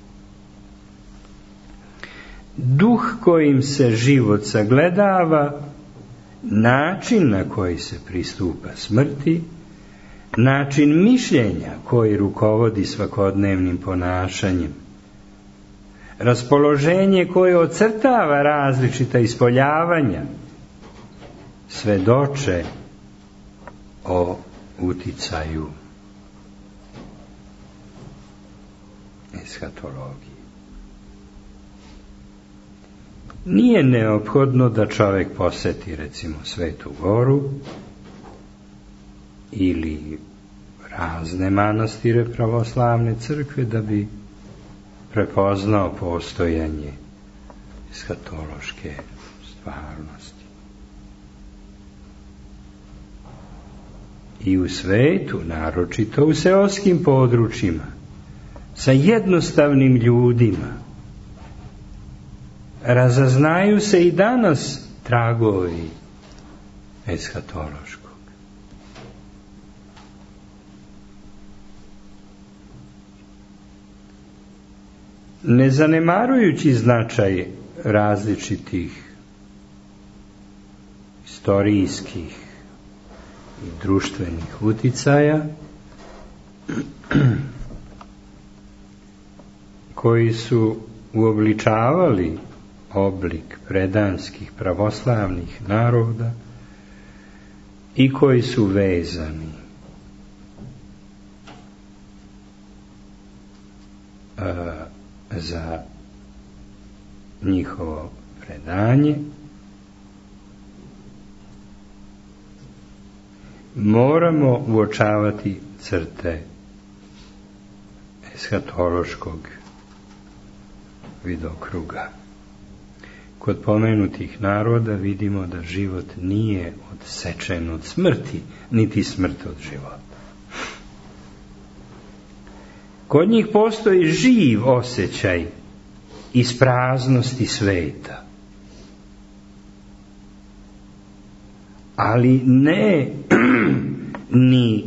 Duh kojim se život sagledava, način na koji se pristupa smrti, način mišljenja koji rukovodi svakodnevnim ponašanjem, raspoloženje koje ocrtava različita ispoljavanja, svedoče o uticaju eskatologije. Nije neophodno da čovjek poseti, recimo, Svetu Goru ili razne manastire pravoslavne crkve da bi prepoznao postojanje eskatološke stvarnosti. I u svetu, naročito u seoskim područjima, sa jednostavnim ljudima, razaznaju se i danas tragovi eskatološkog. Ne zanemarujući značaj različitih istorijskih i društvenih uticaja koji su uobličavali oblik predanskih pravoslavnih naroda i koji su vezani za njihovo predanje, moramo uočavati crte eshatološkog vidokruga. Kod pomenutih naroda vidimo da život nije odsečen od smrti, niti smrt od života. Kod njih postoji živ osjećaj ispraznosti sveta, ali ne ni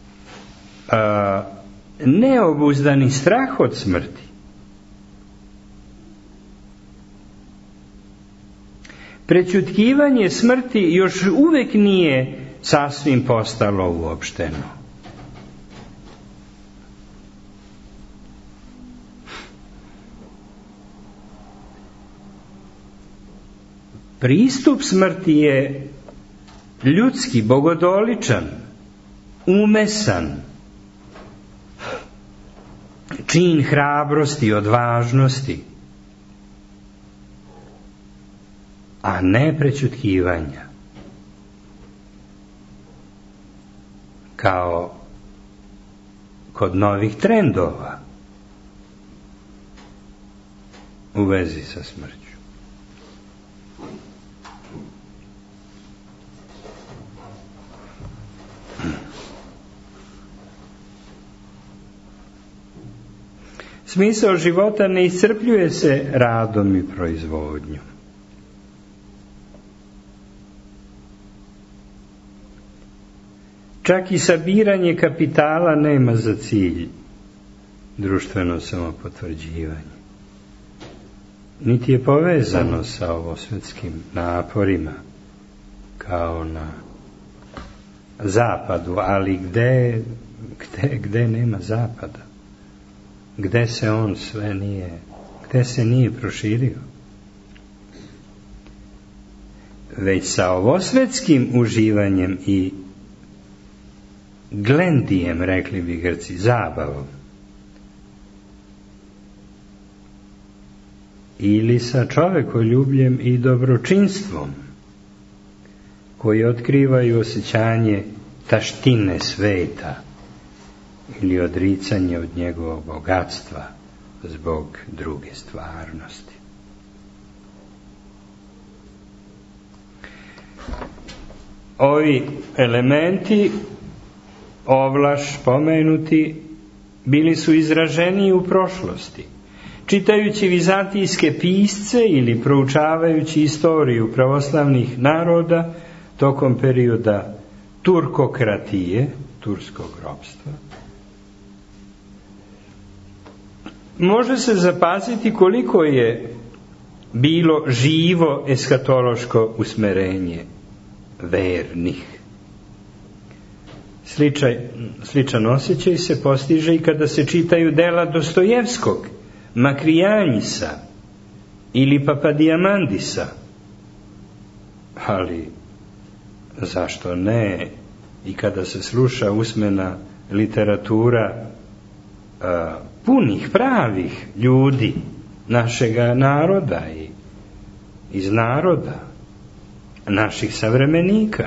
neobuzdani strah od smrti. Prećutkivanje smrti još uvek nije sasvim postalo uopšteno. Pristup smrti je ljudski, bogodoličan, umesan, čin hrabrosti, odvažnosti, a ne prećutkivanja. Kao kod novih trendova u vezi sa smrću. Smisao života ne iscrpljuje se radom i proizvodnjom. Čak i sabiranje kapitala nema za cilj društveno samopotvrđivanje. Niti je povezano sa ovosvetskim naporima kao na zapadu, ali gde nema zapada? Gde se on sve nije proširio? Već sa ovosvetskim uživanjem i glendijem, rekli bi Grci, zabavom, ili sa čovekoljubljem i dobročinstvom, koji otkrivaju osjećanje taštine sveta ili odricanje od njegovog bogatstva zbog druge stvarnosti. Ovi elementi, ovlaš pomenuti, bili su izraženiji u prošlosti. Čitajući vizantijske pisce ili proučavajući istoriju pravoslavnih naroda tokom perioda turkokratije, turskog ropstva, može se zapaziti koliko je bilo živo eshatološko usmerenje vernih. Sličan osjećaj se postiže i kada se čitaju dela Dostojevskog, Makrijanjisa ili Papadijamandisa. Ali zašto ne i kada se sluša usmena literatura punih, pravih ljudi našega naroda i iz naroda, naših savremenika.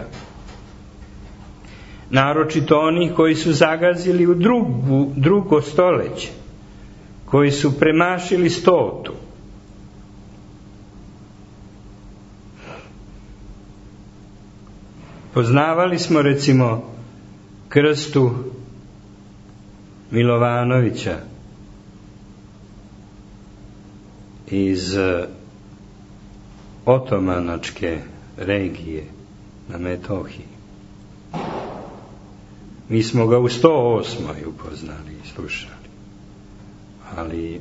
Naročito onih koji su zagazili u drugo stoleće, koji su premašili 100. Poznavali smo recimo Krstu Milovanovića iz otomanačke regije na Metohiji. Mi smo ga u 108. upoznali i slušali, ali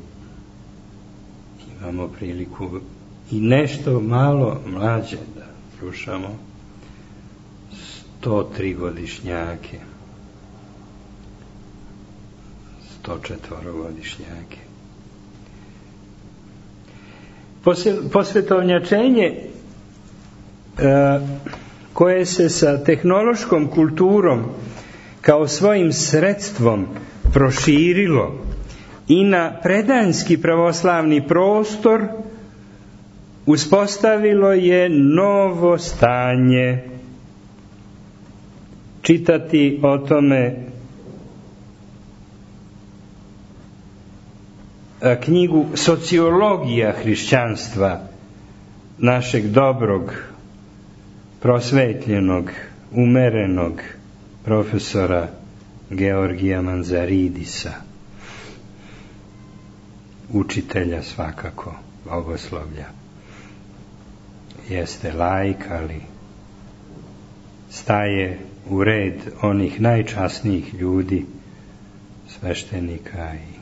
imamo priliku i nešto malo mlađe da slušamo 103 godišnjake, 104 godišnjake. Posvetovnjačenje koje se sa tehnološkom kulturom kao svojim sredstvom proširilo i na predanski pravoslavni prostor uspostavilo je novo stanje. Čitati o tome knjigu Sociologija hrišćanstva našeg dobrog, prosvetljenog, umerenog profesora Georgija Manzaridisa, učitelja svakako bogoslovlja. Jeste laik, ali staje u red onih najčasnijih ljudi, sveštenika i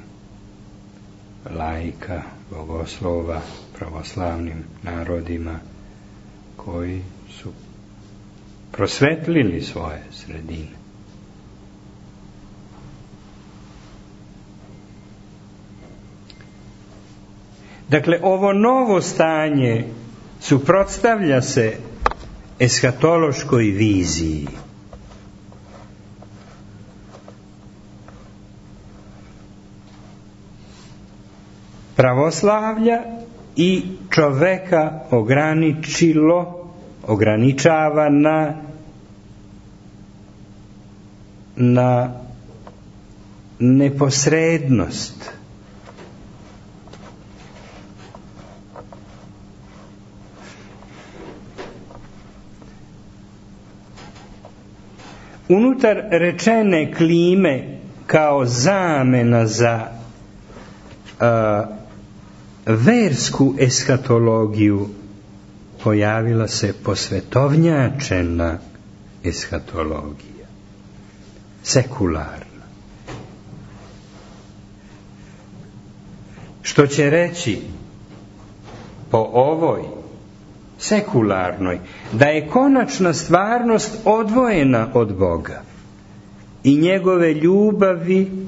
laika, bogoslova, pravoslavnim narodima koji su prosvetlili svoje sredine. Dakle, ovo novo stanje suprotstavlja se eskatološkoj viziji. Pravoslavlja i čoveka ograničava na neposrednost. Unutar rečene klime kao zamena za versku eskatologiju pojavila se posvetovnjačena eskatologija, sekularna. Što će reći po ovoj sekularnoj da je konačna stvarnost odvojena od Boga i njegove ljubavi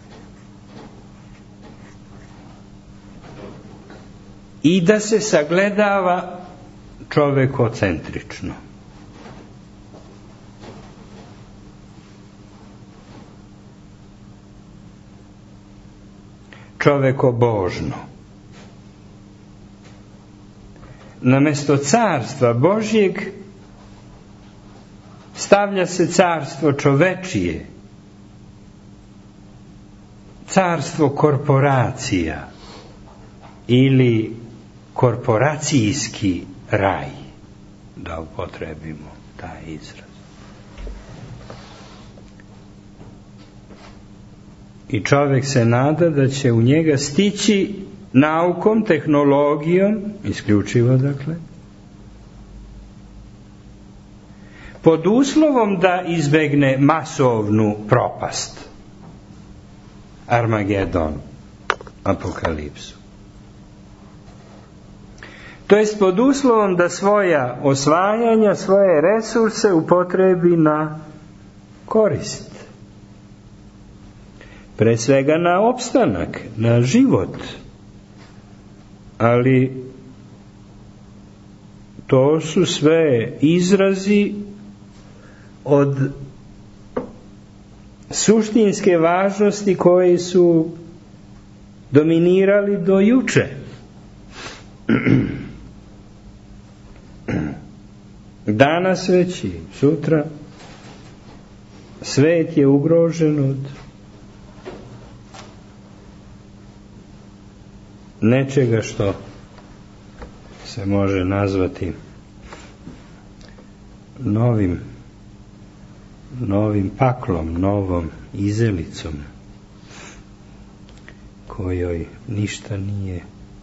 i da se sagledava čovekocentrično. Čovekobožno. Namesto carstva Božjeg stavlja se carstvo čovečije, carstvo korporacija ili korporacijski raj, da upotrebimo taj izraz. I čovjek se nada da će u njega stići naukom, tehnologijom, isključivo dakle, pod uslovom da izbegne masovnu propast, Armagedon, apokalipsu. To jest pod uslovom da svoja osvajanja, svoje resurse upotrebi na korist. Pre svega na opstanak, na život. Ali to su sve izrazi od suštinske važnosti koji su dominirali do juče. Danas već i sutra svet je ugrožen od nečega što se može nazvati novim paklom, novom izelicom, kojoj ništa nije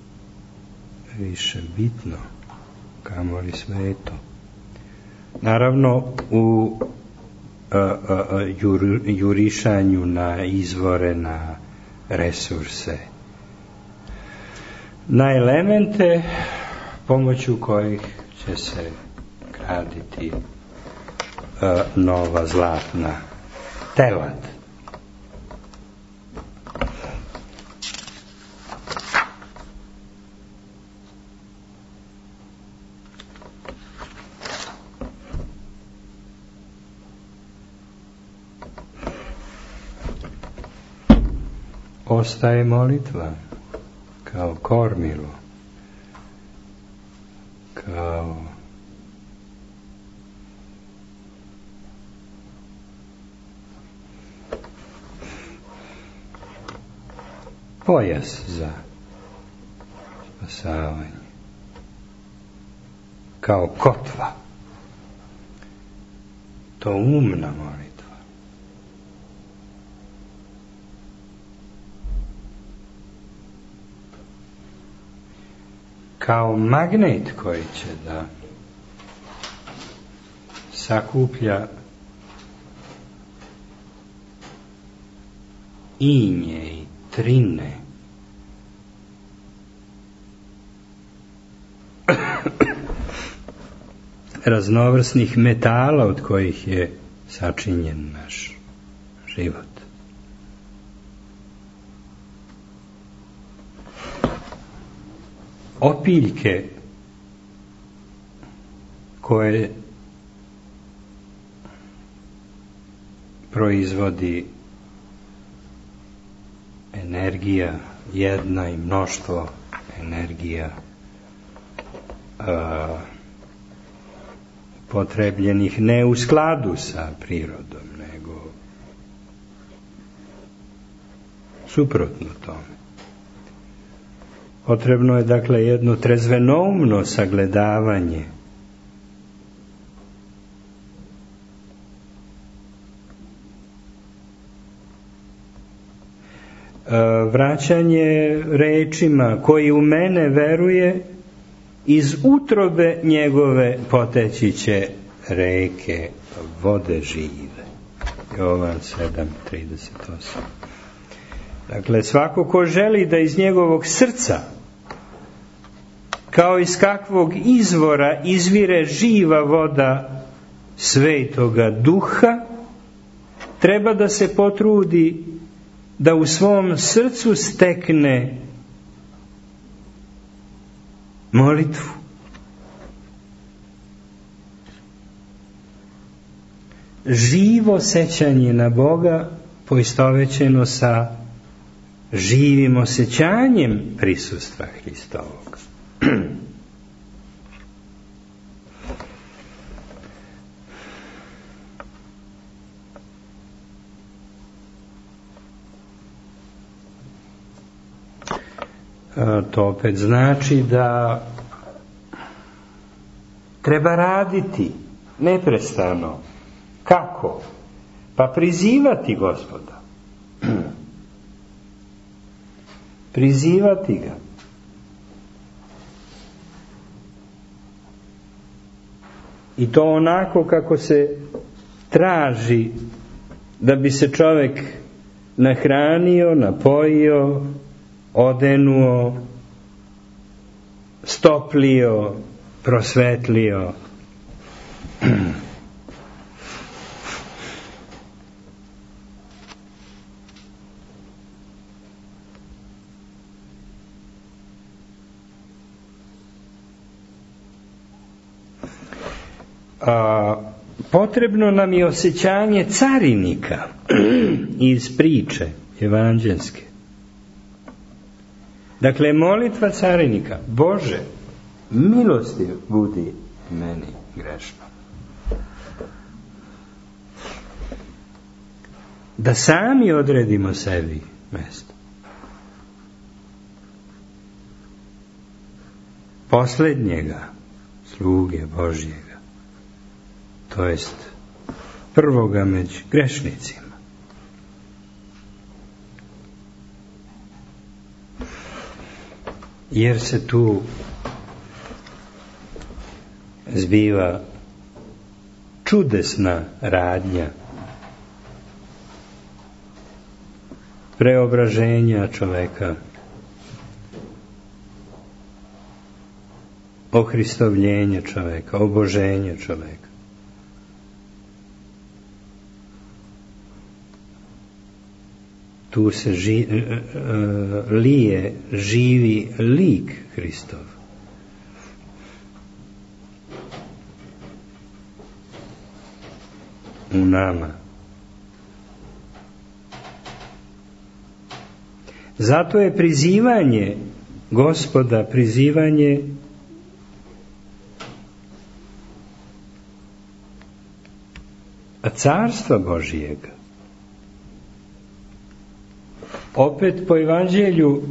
više bitno, kamoli sveto. Naravno, u jurišanju na izvore, na resurse, na elemente pomoću kojih će se graditi nova zlatna telad. postaje molitva, kao kormilo, kao pojas za spasavanje, kao kotva. To umna molitva. Kao magnet koji će da sakuplja inje i trine raznovrsnih metala od kojih je sačinjen naš život. Opiljke koje proizvodi energija jedna i mnoštvo energija potrebljenih ne u skladu sa prirodom, nego suprotno tome. Potrebno je dakle jedno trezvenoumno sagledavanje vraćanje rečima koji u mene veruje, iz utrobe njegove poteći će reke vode žive. Jovan 7:38. Dakle, svako ko želi da iz njegovog srca, kao iz kakvog izvora izvire živa voda Svetoga Duha, treba da se potrudi da u svom srcu stekne molitvu. Živo sećanje na Boga poistovećeno sa živim osjećanjem prisustva Hristovog. To opet znači da treba raditi neprestano. Kako? Pa prizivati Gospoda. Prizivati ga. I to onako kako se traži da bi se čovjek nahranio, napojio, odenuo, stoplio, prosvetlio. Potrebno nam je osjećanje carinika iz priče evanđelske. Dakle, molitva carinika: Bože, milostiv budi meni grešno. Da sami odredimo sebi mesto. Posljednjega sluge Božjega, to jest prvoga među grešnicima. Jer se tu zbiva čudesna radnja preobraženja čoveka, ohristovljenja čoveka, oboženja čoveka. Tu se lije živi lik Hristov. U nama. Zato je prizivanje Gospoda, prizivanje Carstva Božijega. Opet po evanđelju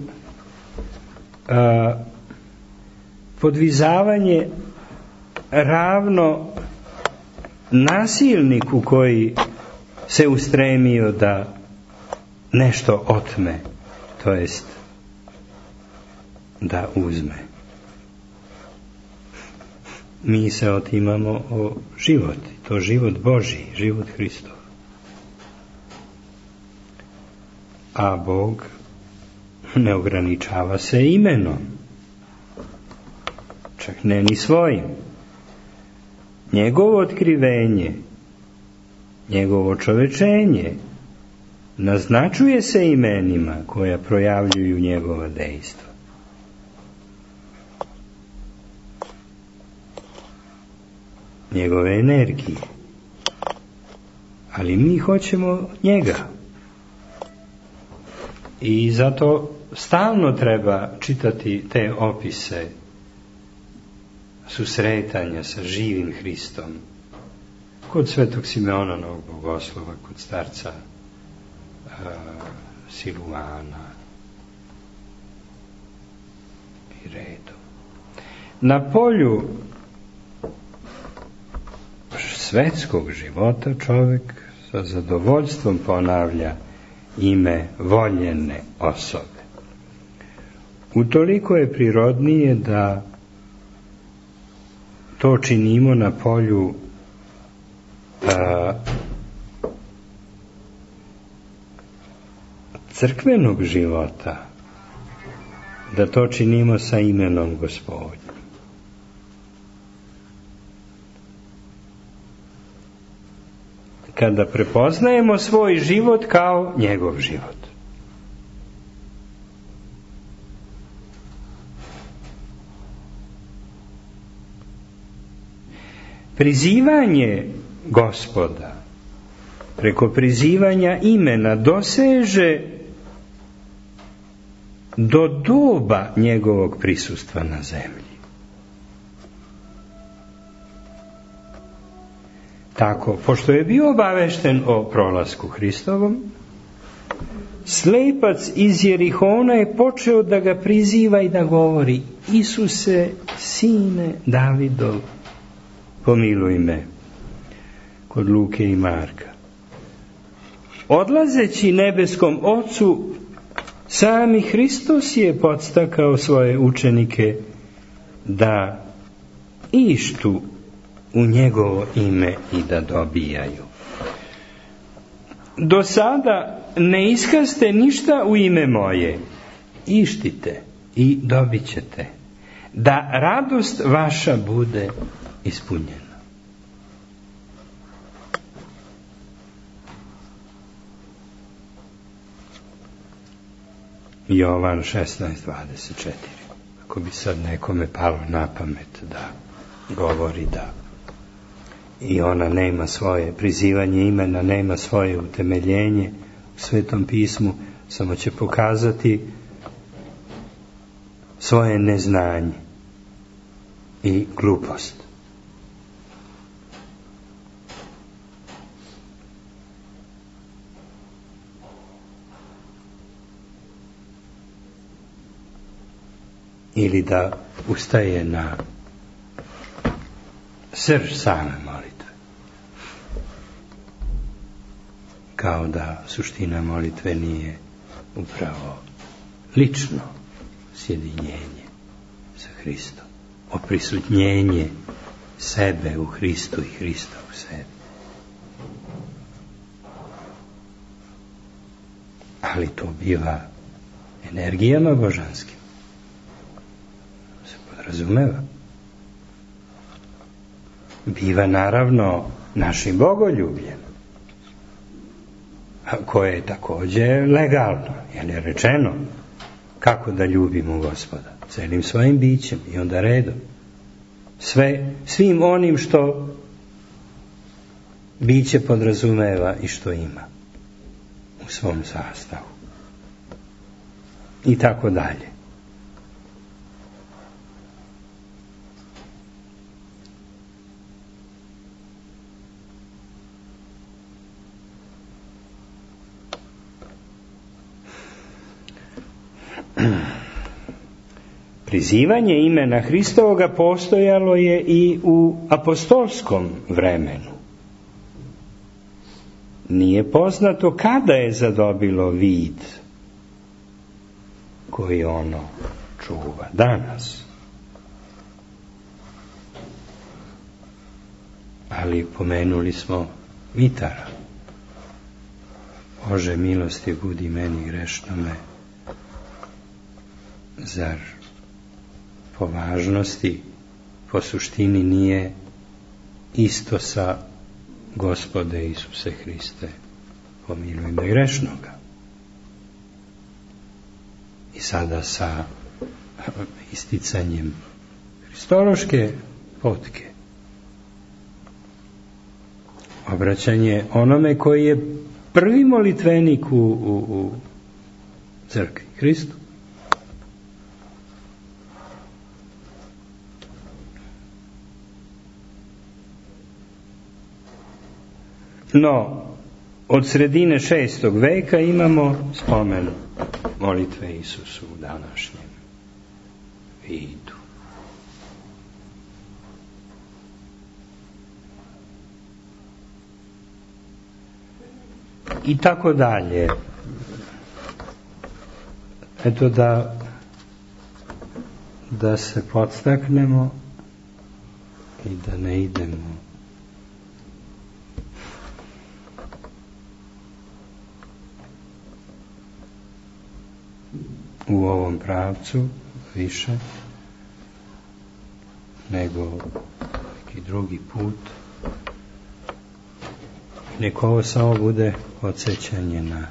podvizavanje ravno nasilniku koji se ustremio da nešto otme, to jest da uzme. Mi se otimamo o život, to život Božji, život Hristov. A Bog ne ograničava se imenom, čak ne ni svojim. Njegovo otkrivenje, njegovo čovečenje naznačuje se imenima koja projavljuju njegova dejstva. Njegove energije. Ali mi hoćemo njega. I zato stalno treba čitati te opise susretanja sa živim Hristom. Kod svetog Simeona Novog Bogoslova, kod starca Siluvana i redu. Na polju svetskog života čovjek sa zadovoljstvom ponavlja ime voljene osobe. Utoliko je prirodnije da to činimo na polju crkvenog života, da to činimo sa imenom Gospodnjim. Kada prepoznajemo svoj život kao njegov život. Prizivanje Gospoda preko prizivanja imena doseže do doba njegovog prisustva na zemlji. Tako, pošto je bio obavešten o prolasku Hristovom, slepac iz Jerihona je počeo da ga priziva i da govori: Isuse, sine Davidov, pomiluj me. Kod Luke i Marka. Odlazeći nebeskom Ocu, sami Hristos je podstakao svoje učenike da ištu u njegovo ime i da dobijaju. Do sada ne iskaste ništa u ime moje, ištite i dobit ćete, da radost vaša bude ispunjena. Jovan 16:24. Ako bi sad nekome palo na pamet da govori da i ona nema svoje prizivanje imena, nema svoje utemeljenje u Svetom pismu, samo će pokazati svoje neznanje i glupost. Ili da ustaje na srž same molitve. Kao da suština molitve nije upravo lično sjedinjenje sa Hristom, oprisutnjenje sebe u Hristu i Hrista u sebi. Ali to biva energijama božanskim. Se podrazumeva. Biva naravno našim bogoljubljem, koje je također legalno, jer je rečeno kako da ljubimo Gospoda, celim svojim bićem i onda redom. Svim onim što biće podrazumeva i što ima u svom sastavu. i tako dalje. Prizivanje imena Hristovoga postojalo je i u apostolskom vremenu. Nije poznato kada je zadobilo vid koji ono čuva danas. Ali pomenuli smo Mitara. Bože milosti budi meni grešnome. Zar po važnosti, po suštini nije isto sa Gospode Isuse Hriste, pomiluj me grešnoga. I sada sa isticanjem hristološke potke. Obraćanje onome koji je prvi molitvenik u crkvi, Hristu. No, od sredine 6. veka imamo spomen molitve Isusu u današnjem vidu. I tako dalje. Eto da se podstaknemo i da ne idemo u ovom pravcu više nego neki drugi put. Nek ovo samo bude podsjećanje na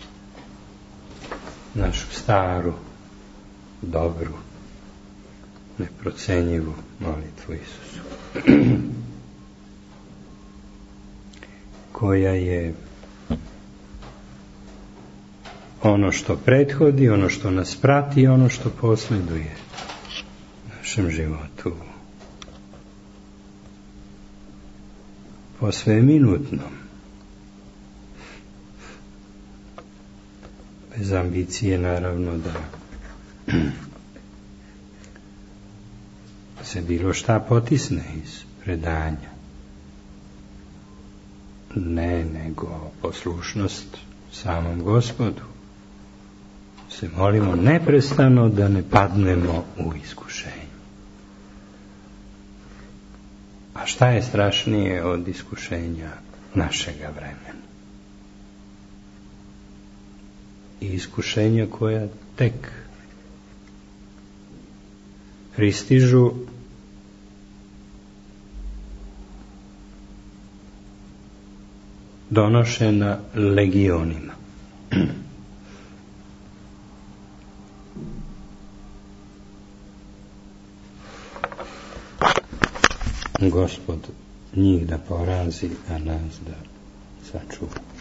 našu staru, dobru, neprocenjivu molitvu Isusu, koja je ono što prethodi, ono što nas prati i ono što posleduje našem životu. Posve minutnom. Bez ambicije, naravno, da se bilo šta potisne iz predanja. Ne, nego poslušnost samom Gospodu. Se molimo neprestano da ne padnemo u iskušenje. A šta je strašnije od iskušenja našega vremena? I iskušenja koja tek pristižu donošena legionima. Gospod njih da porazi, a nas da sačuva.